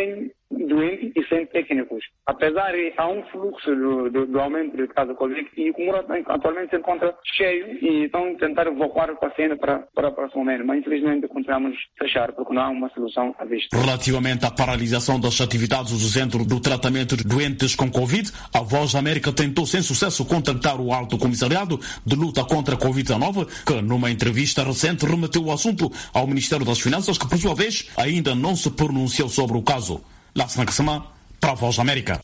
doentes e sem técnicos. Apesar de há um fluxo do, do, do aumento de casos Covid e o Comoro atualmente se encontra cheio e estão tentando evacuar o paciente para, para o próximo momento, mas infelizmente continuamos a fechar porque não há uma solução à vista. Relativamente à paralisação das atividades do Centro do Tratamento de Doentes com Covid, a Voz da América tentou sem sucesso contactar o Alto Comissariado de Luta contra a Covid dezenove, que numa entrevista recente remeteu o assunto ao Ministério das Finanças, que por sua vez ainda não se pronunciou sobre o caso. Lassana Kassama, para a Voz da América.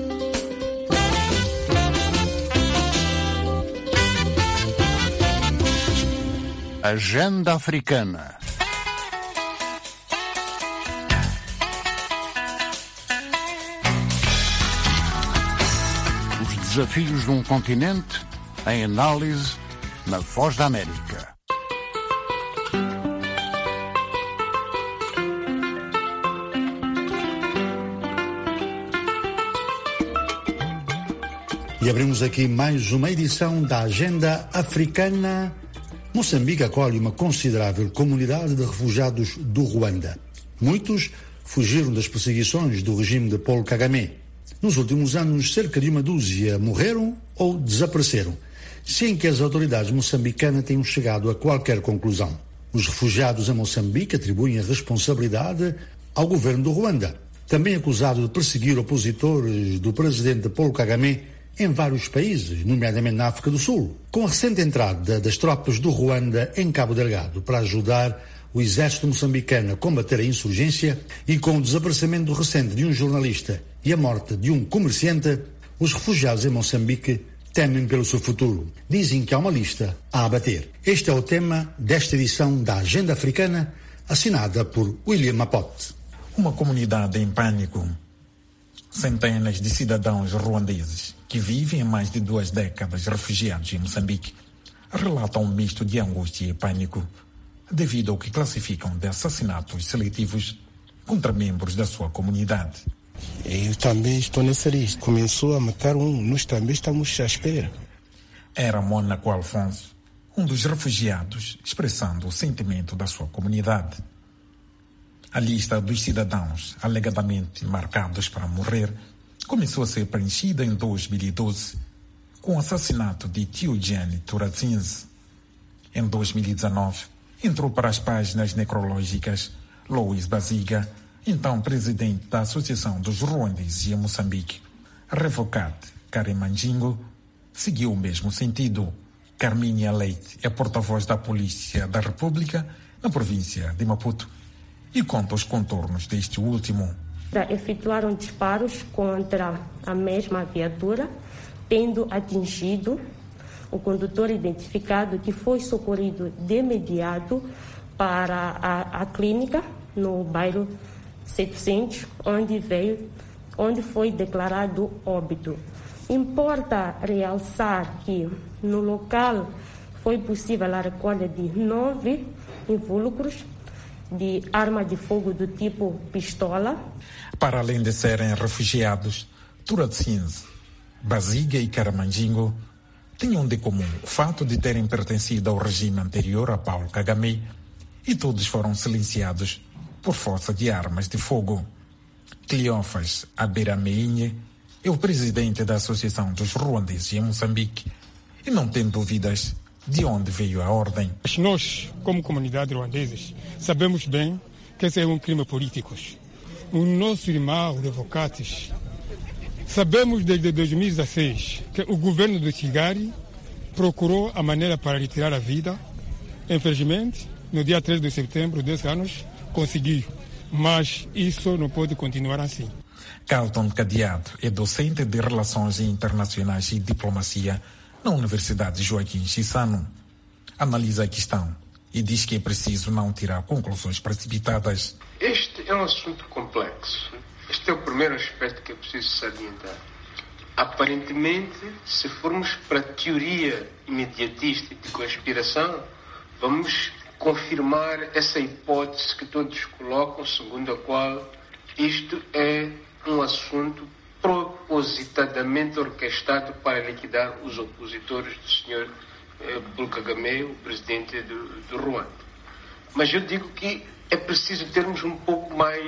Agenda Africana. Os desafios de um continente em análise na Voz da América. E abrimos aqui mais uma edição da Agenda Africana. Moçambique acolhe uma considerável comunidade de refugiados do Ruanda. Muitos fugiram das perseguições do regime de Paul Kagame. Nos últimos anos, cerca de uma dúzia morreram ou desapareceram, sem que as autoridades moçambicanas tenham chegado a qualquer conclusão. Os refugiados em Moçambique atribuem a responsabilidade ao governo do Ruanda, também acusado de perseguir opositores do presidente Paul Kagame em vários países, nomeadamente na África do Sul. Com a recente entrada das tropas do Ruanda em Cabo Delgado para ajudar o exército moçambicano a combater a insurgência e com o desaparecimento recente de um jornalista e a morte de um comerciante, os refugiados em Moçambique temem pelo seu futuro. Dizem que há uma lista a abater. Este é o tema desta edição da Agenda Africana, assinada por William Mapote. Uma comunidade em pânico. Centenas de cidadãos ruandeses que vivem há mais de duas décadas refugiados em Moçambique relatam um misto de angústia e pânico devido ao que classificam de assassinatos seletivos contra membros da sua comunidade. Eu também estou nessa lista. Começou a matar um, nós também estamos à espera. Era Mônaco Alfonso, um dos refugiados, expressando o sentimento da sua comunidade. A lista dos cidadãos alegadamente marcados para morrer começou a ser preenchida em dois mil e doze com o assassinato de Tiujani Turatsinze. Em dois mil e dezenove, entrou para as páginas necrológicas Louis Baziga, então presidente da Associação dos Ruandeses em Moçambique. Revocado Karemanjingo seguiu o mesmo sentido. Carminha Leite é porta-voz da Polícia da República na província de Maputo e conta os contornos deste último. Efetuaram disparos contra a mesma viatura, tendo atingido o condutor identificado, que foi socorrido de imediato para a, a clínica no bairro setecentos, onde veio, onde foi declarado óbito. Importa realçar que no local foi possível a recolha de nove invólucros de arma de fogo do tipo pistola. Para além de serem refugiados, Turatsinze, Baziga e Karemanjingo tinham de comum o fato de terem pertencido ao regime anterior a Paul Kagame e todos foram silenciados por força de armas de fogo. Cleófas Aberameinhe é o presidente da Associação dos Ruandeses em Moçambique e não tem dúvidas de onde veio a ordem. Nós, como comunidade ruandeses, sabemos bem que esse é um crime político. O nosso irmão, Revocatis, sabemos desde dois mil e dezesseis que o governo do Tigari procurou a maneira para retirar a vida. Infelizmente, no dia três de setembro desse ano, conseguiu. Mas isso não pode continuar assim. Carlton Cadeado é docente de Relações Internacionais e Diplomacia na Universidade Joaquim Chissano. Analisa a questão e diz que é preciso não tirar conclusões precipitadas. Este é um assunto complexo. Este é o primeiro aspecto que é preciso salientar. Aparentemente, se formos para a teoria imediatista e de conspiração, vamos confirmar essa hipótese que todos colocam, segundo a qual isto é um assunto propositadamente orquestrado para liquidar os opositores do senhor eh, Paul Kagame, o presidente do, do Ruanda. Mas eu digo que é preciso termos um pouco mais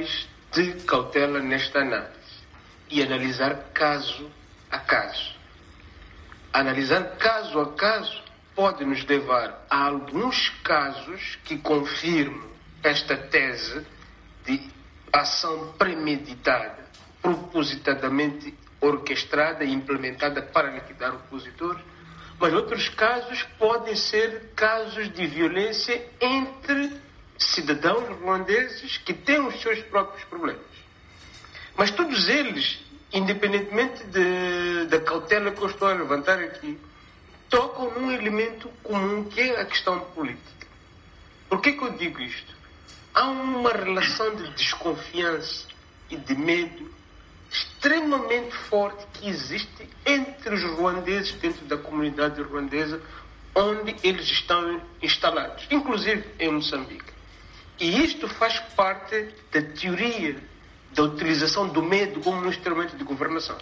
de cautela nesta análise e analisar caso a caso. Analisar caso a caso pode nos levar a alguns casos que confirmam esta tese de ação premeditada, propositadamente orquestrada e implementada para liquidar opositores, mas outros casos podem ser casos de violência entre cidadãos ruandeses que têm os seus próprios problemas. Mas todos eles, independentemente de, da cautela que eu estou a levantar aqui, tocam num elemento comum que é a questão política. Por que que eu digo isto? Há uma relação de desconfiança e de medo extremamente forte que existe entre os ruandeses dentro da comunidade ruandesa onde eles estão instalados, inclusive em Moçambique. E isto faz parte da teoria da utilização do medo como um instrumento de governação.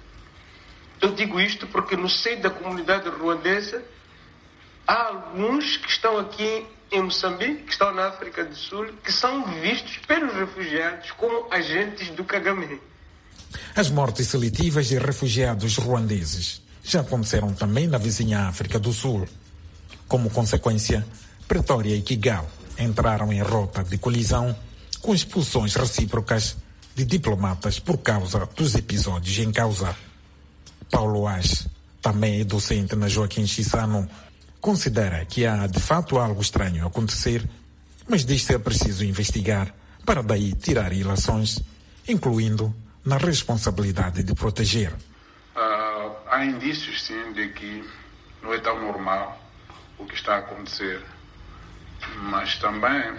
Eu digo isto porque no seio da comunidade ruandesa há alguns que estão aqui em Moçambique, que estão na África do Sul, que são vistos pelos refugiados como agentes do Kagame. As mortes seletivas de refugiados ruandeses já aconteceram também na vizinha África do Sul. Como consequência, Pretória e Kigali entraram em rota de colisão com expulsões recíprocas de diplomatas por causa dos episódios em causa. Paulo Ash, também é docente na Joaquim Chissano, considera que há de fato algo estranho a acontecer, mas diz ser preciso investigar para daí tirar ilações, incluindo na responsabilidade de proteger. Uh, há indícios, sim, de que não é tão normal o que está a acontecer, mas também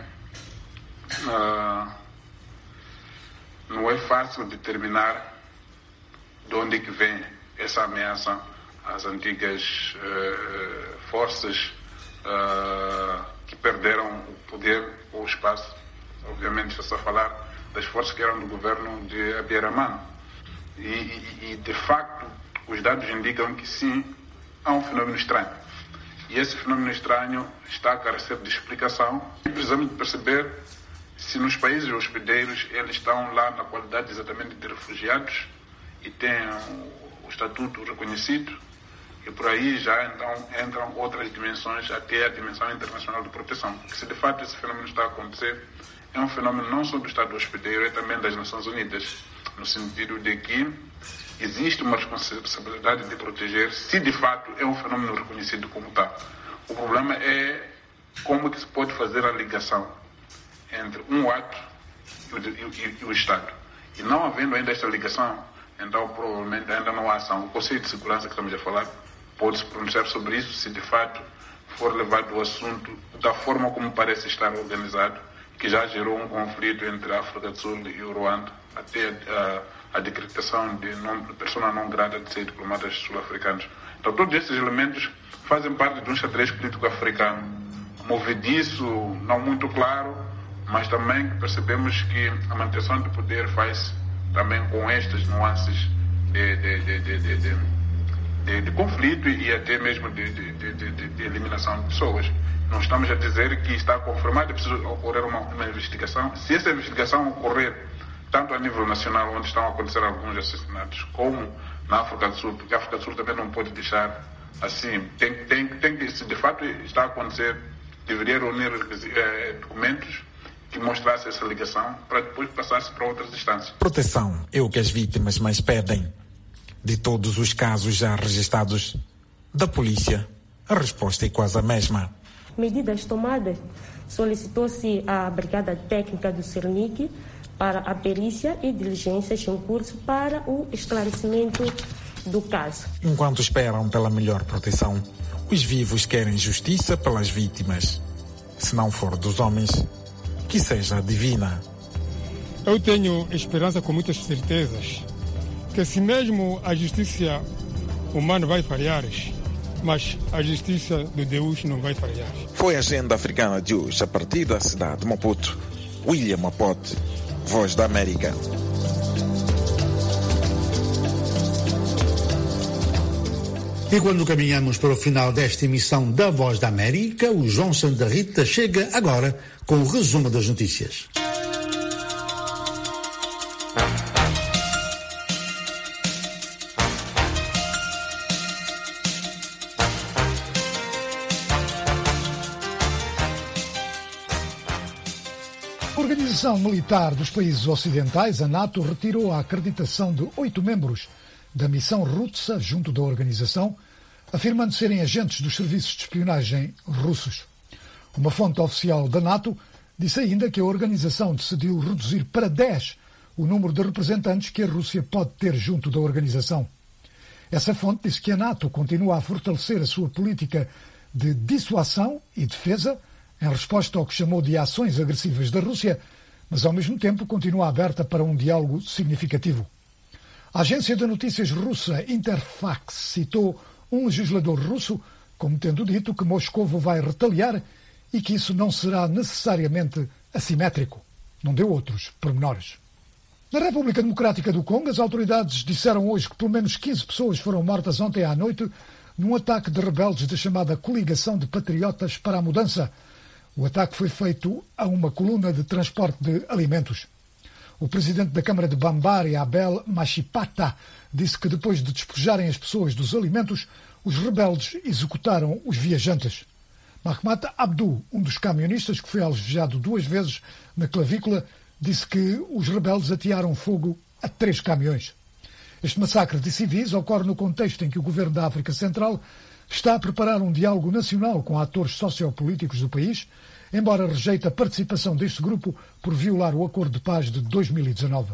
uh, não é fácil determinar de onde é que vem essa ameaça às antigas uh, forças uh, que perderam o poder ou o espaço. Obviamente está-se a falar das forças que eram do governo de Abiy Ahmed. E, e, e, de facto, os dados indicam que sim, há um fenômeno estranho. E esse fenômeno estranho está a carecer de explicação. E precisamos de perceber se nos países hospedeiros eles estão lá na qualidade exatamente de refugiados e têm o, o estatuto reconhecido. E por aí já então entram outras dimensões, até a dimensão internacional de proteção. Porque se de fato esse fenômeno está a acontecer, é um fenômeno não só do Estado hospedeiro, é também das Nações Unidas, no sentido de que existe uma responsabilidade de proteger, se de fato é um fenômeno reconhecido como tal. O problema é como que se pode fazer a ligação entre um ato e o, e, e o Estado. E não havendo ainda esta ligação, então provavelmente ainda não há ação. O Conselho de Segurança que estamos a falar pode se pronunciar sobre isso, se de fato for levado o assunto da forma como parece estar organizado, que já gerou um conflito entre a África do Sul e o Ruanda, até a, a decretação de, não, de persona não grata de ser diplomatas sul-africanos. Então todos esses elementos fazem parte de um xadrez político africano, movediço, não muito claro, mas também percebemos que a manutenção do poder faz também com estas nuances de, de, de, de, de, de, de, de conflito e até mesmo de, de, de, de, de eliminação de pessoas. Não estamos a dizer que está confirmado, é preciso ocorrer uma, uma investigação. Se essa investigação ocorrer tanto a nível nacional, onde estão a acontecer alguns assassinatos, como na África do Sul, porque a África do Sul também não pode deixar assim. Tem, tem, tem que, se de fato está a acontecer, deveria reunir eh, documentos que mostrasse essa ligação para depois passar-se para outras instâncias. Proteção é o que as vítimas mais pedem. De todos os casos já registrados da polícia, a resposta é quase a mesma. Medidas tomadas, solicitou-se à Brigada Técnica do Cernic para a perícia e diligências em curso para o esclarecimento do caso. Enquanto esperam pela melhor proteção, os vivos querem justiça pelas vítimas. Se não for dos homens, que seja divina. Eu tenho esperança com muitas certezas que se mesmo a justiça humana vai falhar, mas a justiça de Deus não vai falhar. Foi a Agenda Africana de hoje, a partir da cidade de Maputo. William Mapote, Voz da América. E quando caminhamos para o final desta emissão da Voz da América, o João Santa Rita chega agora com o resumo das notícias. Organização Militar dos Países Ocidentais, a NATO, retirou a acreditação de oito membros da missão Rutsa junto da organização, afirmando serem agentes dos serviços de espionagem russos. Uma fonte oficial da NATO disse ainda que a organização decidiu reduzir para dez o número de representantes que a Rússia pode ter junto da organização. Essa fonte disse que a NATO continua a fortalecer a sua política de dissuasão e defesa em resposta ao que chamou de ações agressivas da Rússia, mas ao mesmo tempo continua aberta para um diálogo significativo. A agência de notícias russa Interfax citou um legislador russo como tendo dito que Moscou vai retaliar e que isso não será necessariamente assimétrico. Não deu outros pormenores. Na República Democrática do Congo, as autoridades disseram hoje que pelo menos quinze pessoas foram mortas ontem à noite num ataque de rebeldes da chamada Coligação de Patriotas para a Mudança. O ataque foi feito a uma coluna de transporte de alimentos. O presidente da Câmara de Bambari, Abel Machipata, disse que depois de despejarem as pessoas dos alimentos, os rebeldes executaram os viajantes. Mahmoud Abdu, um dos camionistas que foi alvejado duas vezes na clavícula, disse que os rebeldes atearam fogo a três caminhões. Este massacre de civis ocorre no contexto em que o governo da África Central está a preparar um diálogo nacional com atores sociopolíticos do país, embora rejeite a participação deste grupo por violar o acordo de paz de dois mil e dezanove.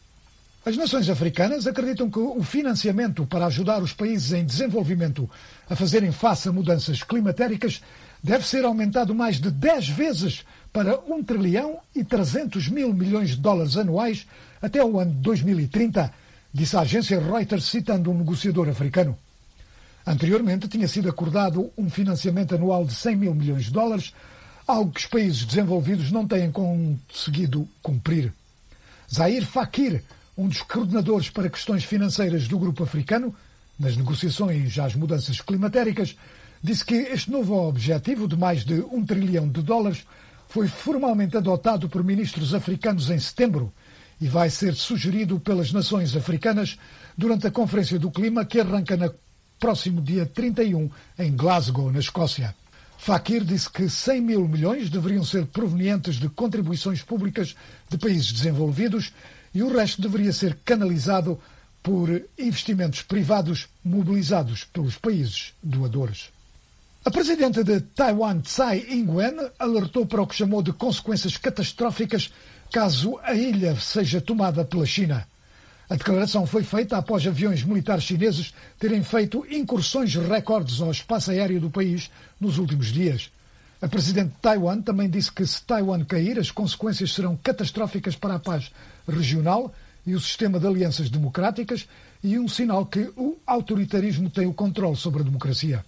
As nações africanas acreditam que o financiamento para ajudar os países em desenvolvimento a fazerem face a mudanças climatéricas deve ser aumentado mais de dez vezes para um trilhão e trezentos mil milhões de dólares anuais até o ano de dois mil e trinta, disse a agência Reuters citando um negociador africano. Anteriormente tinha sido acordado um financiamento anual de cem mil milhões de dólares, algo que os países desenvolvidos não têm conseguido cumprir. Zahir Fakir, um dos coordenadores para questões financeiras do grupo africano, nas negociações às mudanças climatéricas, disse que este novo objetivo de mais de um trilhão de dólares foi formalmente adotado por ministros africanos em setembro e vai ser sugerido pelas nações africanas durante a Conferência do Clima que arranca no próximo dia trinta e um em Glasgow, na Escócia. Fakir disse que cem mil milhões deveriam ser provenientes de contribuições públicas de países desenvolvidos e o resto deveria ser canalizado por investimentos privados mobilizados pelos países doadores. A presidenta de Taiwan, Tsai Ing-wen, alertou para o que chamou de consequências catastróficas caso a ilha seja tomada pela China. A declaração foi feita após aviões militares chineses terem feito incursões recordes ao espaço aéreo do país nos últimos dias. A presidente de Taiwan também disse que se Taiwan cair, as consequências serão catastróficas para a paz regional e o sistema de alianças democráticas e um sinal que o autoritarismo tem o controle sobre a democracia.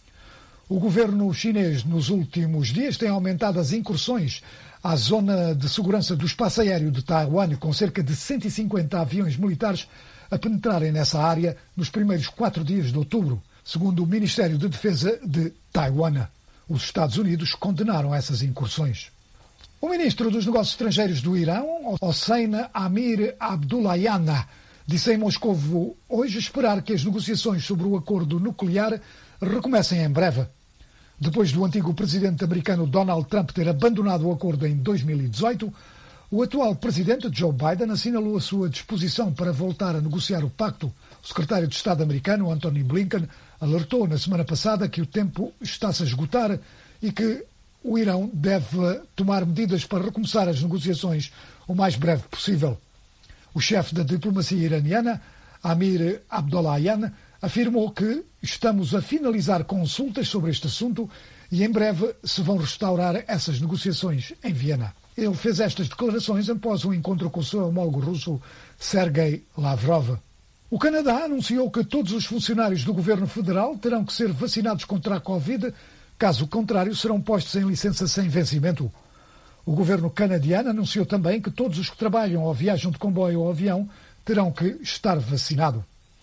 O governo chinês nos últimos dias tem aumentado as incursões à zona de segurança do espaço aéreo de Taiwan, com cerca de cento e cinquenta aviões militares a penetrarem nessa área nos primeiros quatro dias de outubro, segundo o Ministério de Defesa de Taiwan. Os Estados Unidos condenaram essas incursões. O ministro dos Negócios Estrangeiros do Irão, Hossein Amir Abdullahian, disse em Moscovo hoje esperar que as negociações sobre o acordo nuclear recomecem em breve. Depois do antigo presidente americano Donald Trump ter abandonado o acordo em dois mil e dezoito, o atual presidente Joe Biden assinalou a sua disposição para voltar a negociar o pacto. O secretário de Estado americano, Antony Blinken, alertou na semana passada que o tempo está-se a esgotar e que o Irão deve tomar medidas para recomeçar as negociações o mais breve possível. O chefe da diplomacia iraniana, Amir Abdullahian, afirmou que estamos a finalizar consultas sobre este assunto e em breve se vão restaurar essas negociações em Viena. Ele fez estas declarações após um encontro com o seu homólogo russo, Sergei Lavrov. O Canadá anunciou que todos os funcionários do governo federal terão que ser vacinados contra a Covid, caso contrário serão postos em licença sem vencimento. O governo canadiano anunciou também que todos os que trabalham ou viajam de comboio ou avião terão que estar vacinados.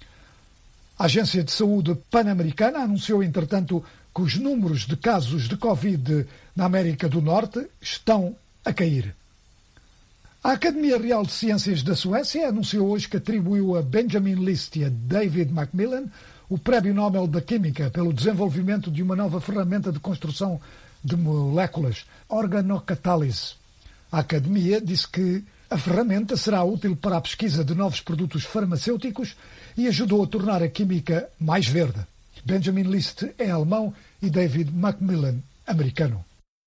A Agência de Saúde Pan-Americana anunciou, entretanto, que os números de casos de Covid na América do Norte estão a cair. A Academia Real de Ciências da Suécia anunciou hoje que atribuiu a Benjamin List e a David Macmillan o Prémio Nobel da Química pelo desenvolvimento de uma nova ferramenta de construção de moléculas, organocatálise. A Academia disse que a ferramenta será útil para a pesquisa de novos produtos farmacêuticos e ajudou a tornar a química mais verde. Benjamin List é alemão e David Macmillan, americano.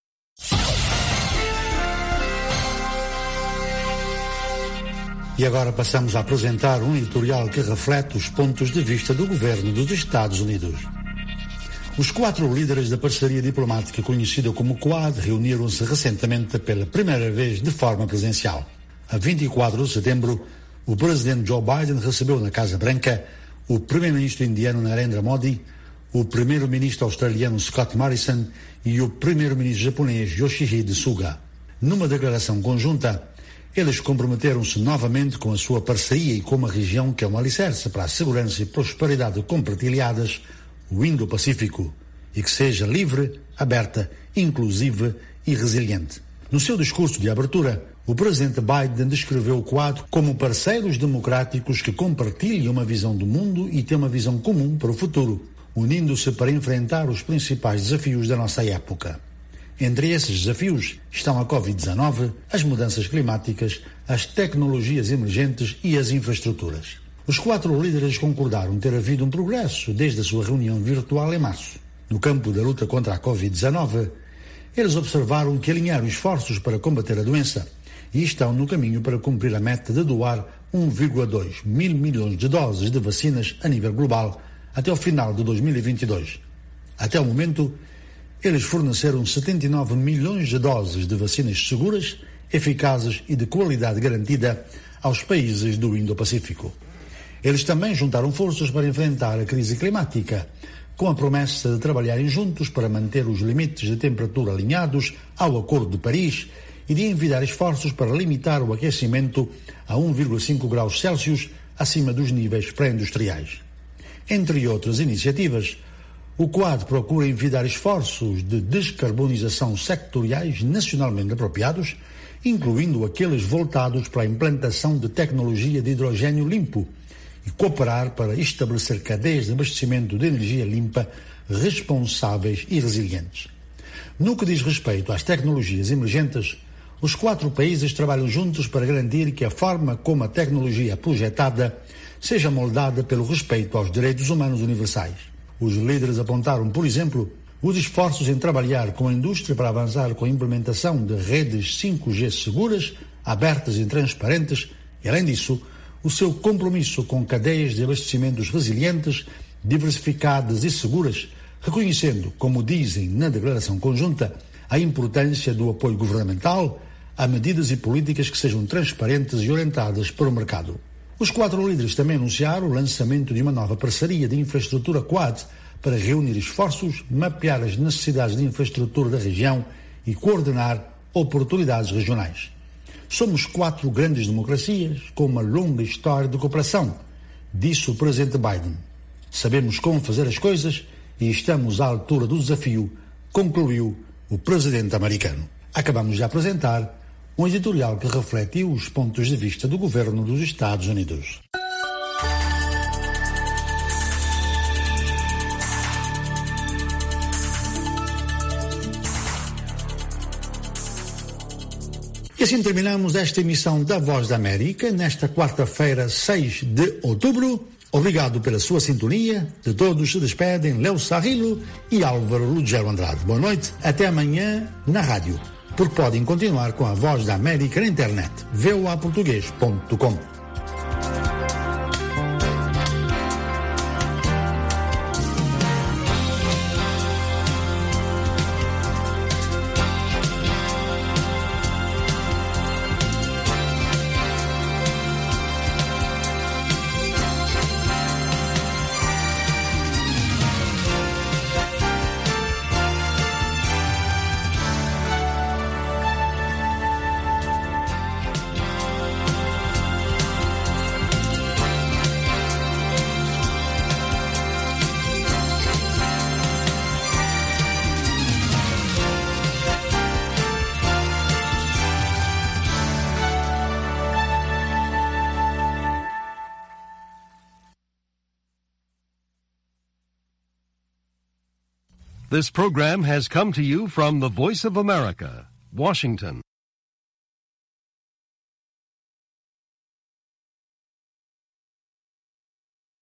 E agora passamos a apresentar um editorial que reflete os pontos de vista do governo dos Estados Unidos. Os quatro líderes da parceria diplomática conhecida como Quad reuniram-se recentemente pela primeira vez de forma presencial. A vinte e quatro de setembro, o presidente Joe Biden recebeu na Casa Branca o primeiro-ministro indiano Narendra Modi, o primeiro-ministro australiano Scott Morrison e o primeiro-ministro japonês Yoshihide Suga. Numa declaração conjunta, eles comprometeram-se novamente com a sua parceria e com uma região que é um alicerce para a segurança e prosperidade compartilhadas, o Indo-Pacífico, e que seja livre, aberta, inclusiva e resiliente. No seu discurso de abertura, o presidente Biden descreveu o Quad como parceiros democráticos que compartilham uma visão do mundo e têm uma visão comum para o futuro, unindo-se para enfrentar os principais desafios da nossa época. Entre esses desafios estão a covid dezenove, as mudanças climáticas, as tecnologias emergentes e as infraestruturas. Os quatro líderes concordaram ter havido um progresso desde a sua reunião virtual em março. No campo da luta contra a covid dezenove, eles observaram que alinharam esforços para combater a doença e estão no caminho para cumprir a meta de doar um vírgula dois mil milhões de doses de vacinas a nível global até ao final de dois mil e vinte e dois. Até o momento, eles forneceram setenta e nove milhões de doses de vacinas seguras, eficazes e de qualidade garantida aos países do Indo-Pacífico. Eles também juntaram forças para enfrentar a crise climática, com a promessa de trabalharem juntos para manter os limites de temperatura alinhados ao Acordo de Paris e de envidar esforços para limitar o aquecimento a um vírgula cinco graus Celsius acima dos níveis pré-industriais. Entre outras iniciativas, o Quad procura envidar esforços de descarbonização sectoriais nacionalmente apropriados, incluindo aqueles voltados para a implantação de tecnologia de hidrogênio limpo, e cooperar para estabelecer cadeias de abastecimento de energia limpa responsáveis e resilientes. No que diz respeito às tecnologias emergentes, os quatro países trabalham juntos para garantir que a forma como a tecnologia é projetada seja moldada pelo respeito aos direitos humanos universais. Os líderes apontaram, por exemplo, os esforços em trabalhar com a indústria para avançar com a implementação de redes cinco G seguras, abertas e transparentes e, além disso, o seu compromisso com cadeias de abastecimentos resilientes, diversificadas e seguras, reconhecendo, como dizem na declaração conjunta, a importância do apoio governamental a medidas e políticas que sejam transparentes e orientadas para o mercado. Os quatro líderes também anunciaram o lançamento de uma nova parceria de infraestrutura Quad para reunir esforços, mapear as necessidades de infraestrutura da região e coordenar oportunidades regionais. Somos quatro grandes democracias com uma longa história de cooperação, disse o presidente Biden. Sabemos como fazer as coisas e estamos à altura do desafio, concluiu o presidente americano. Acabamos de apresentar um editorial que refletiu os pontos de vista do governo dos Estados Unidos. E assim terminamos esta emissão da Voz da América, nesta quarta-feira, seis de outubro. Obrigado pela sua sintonia. De todos se despedem Léo Sarrilo e Álvaro Lugero Andrade. Boa noite, até amanhã na rádio, porque podem continuar com a Voz da América na internet, v o a português ponto com. This program has come to you from the Voice of America, Washington.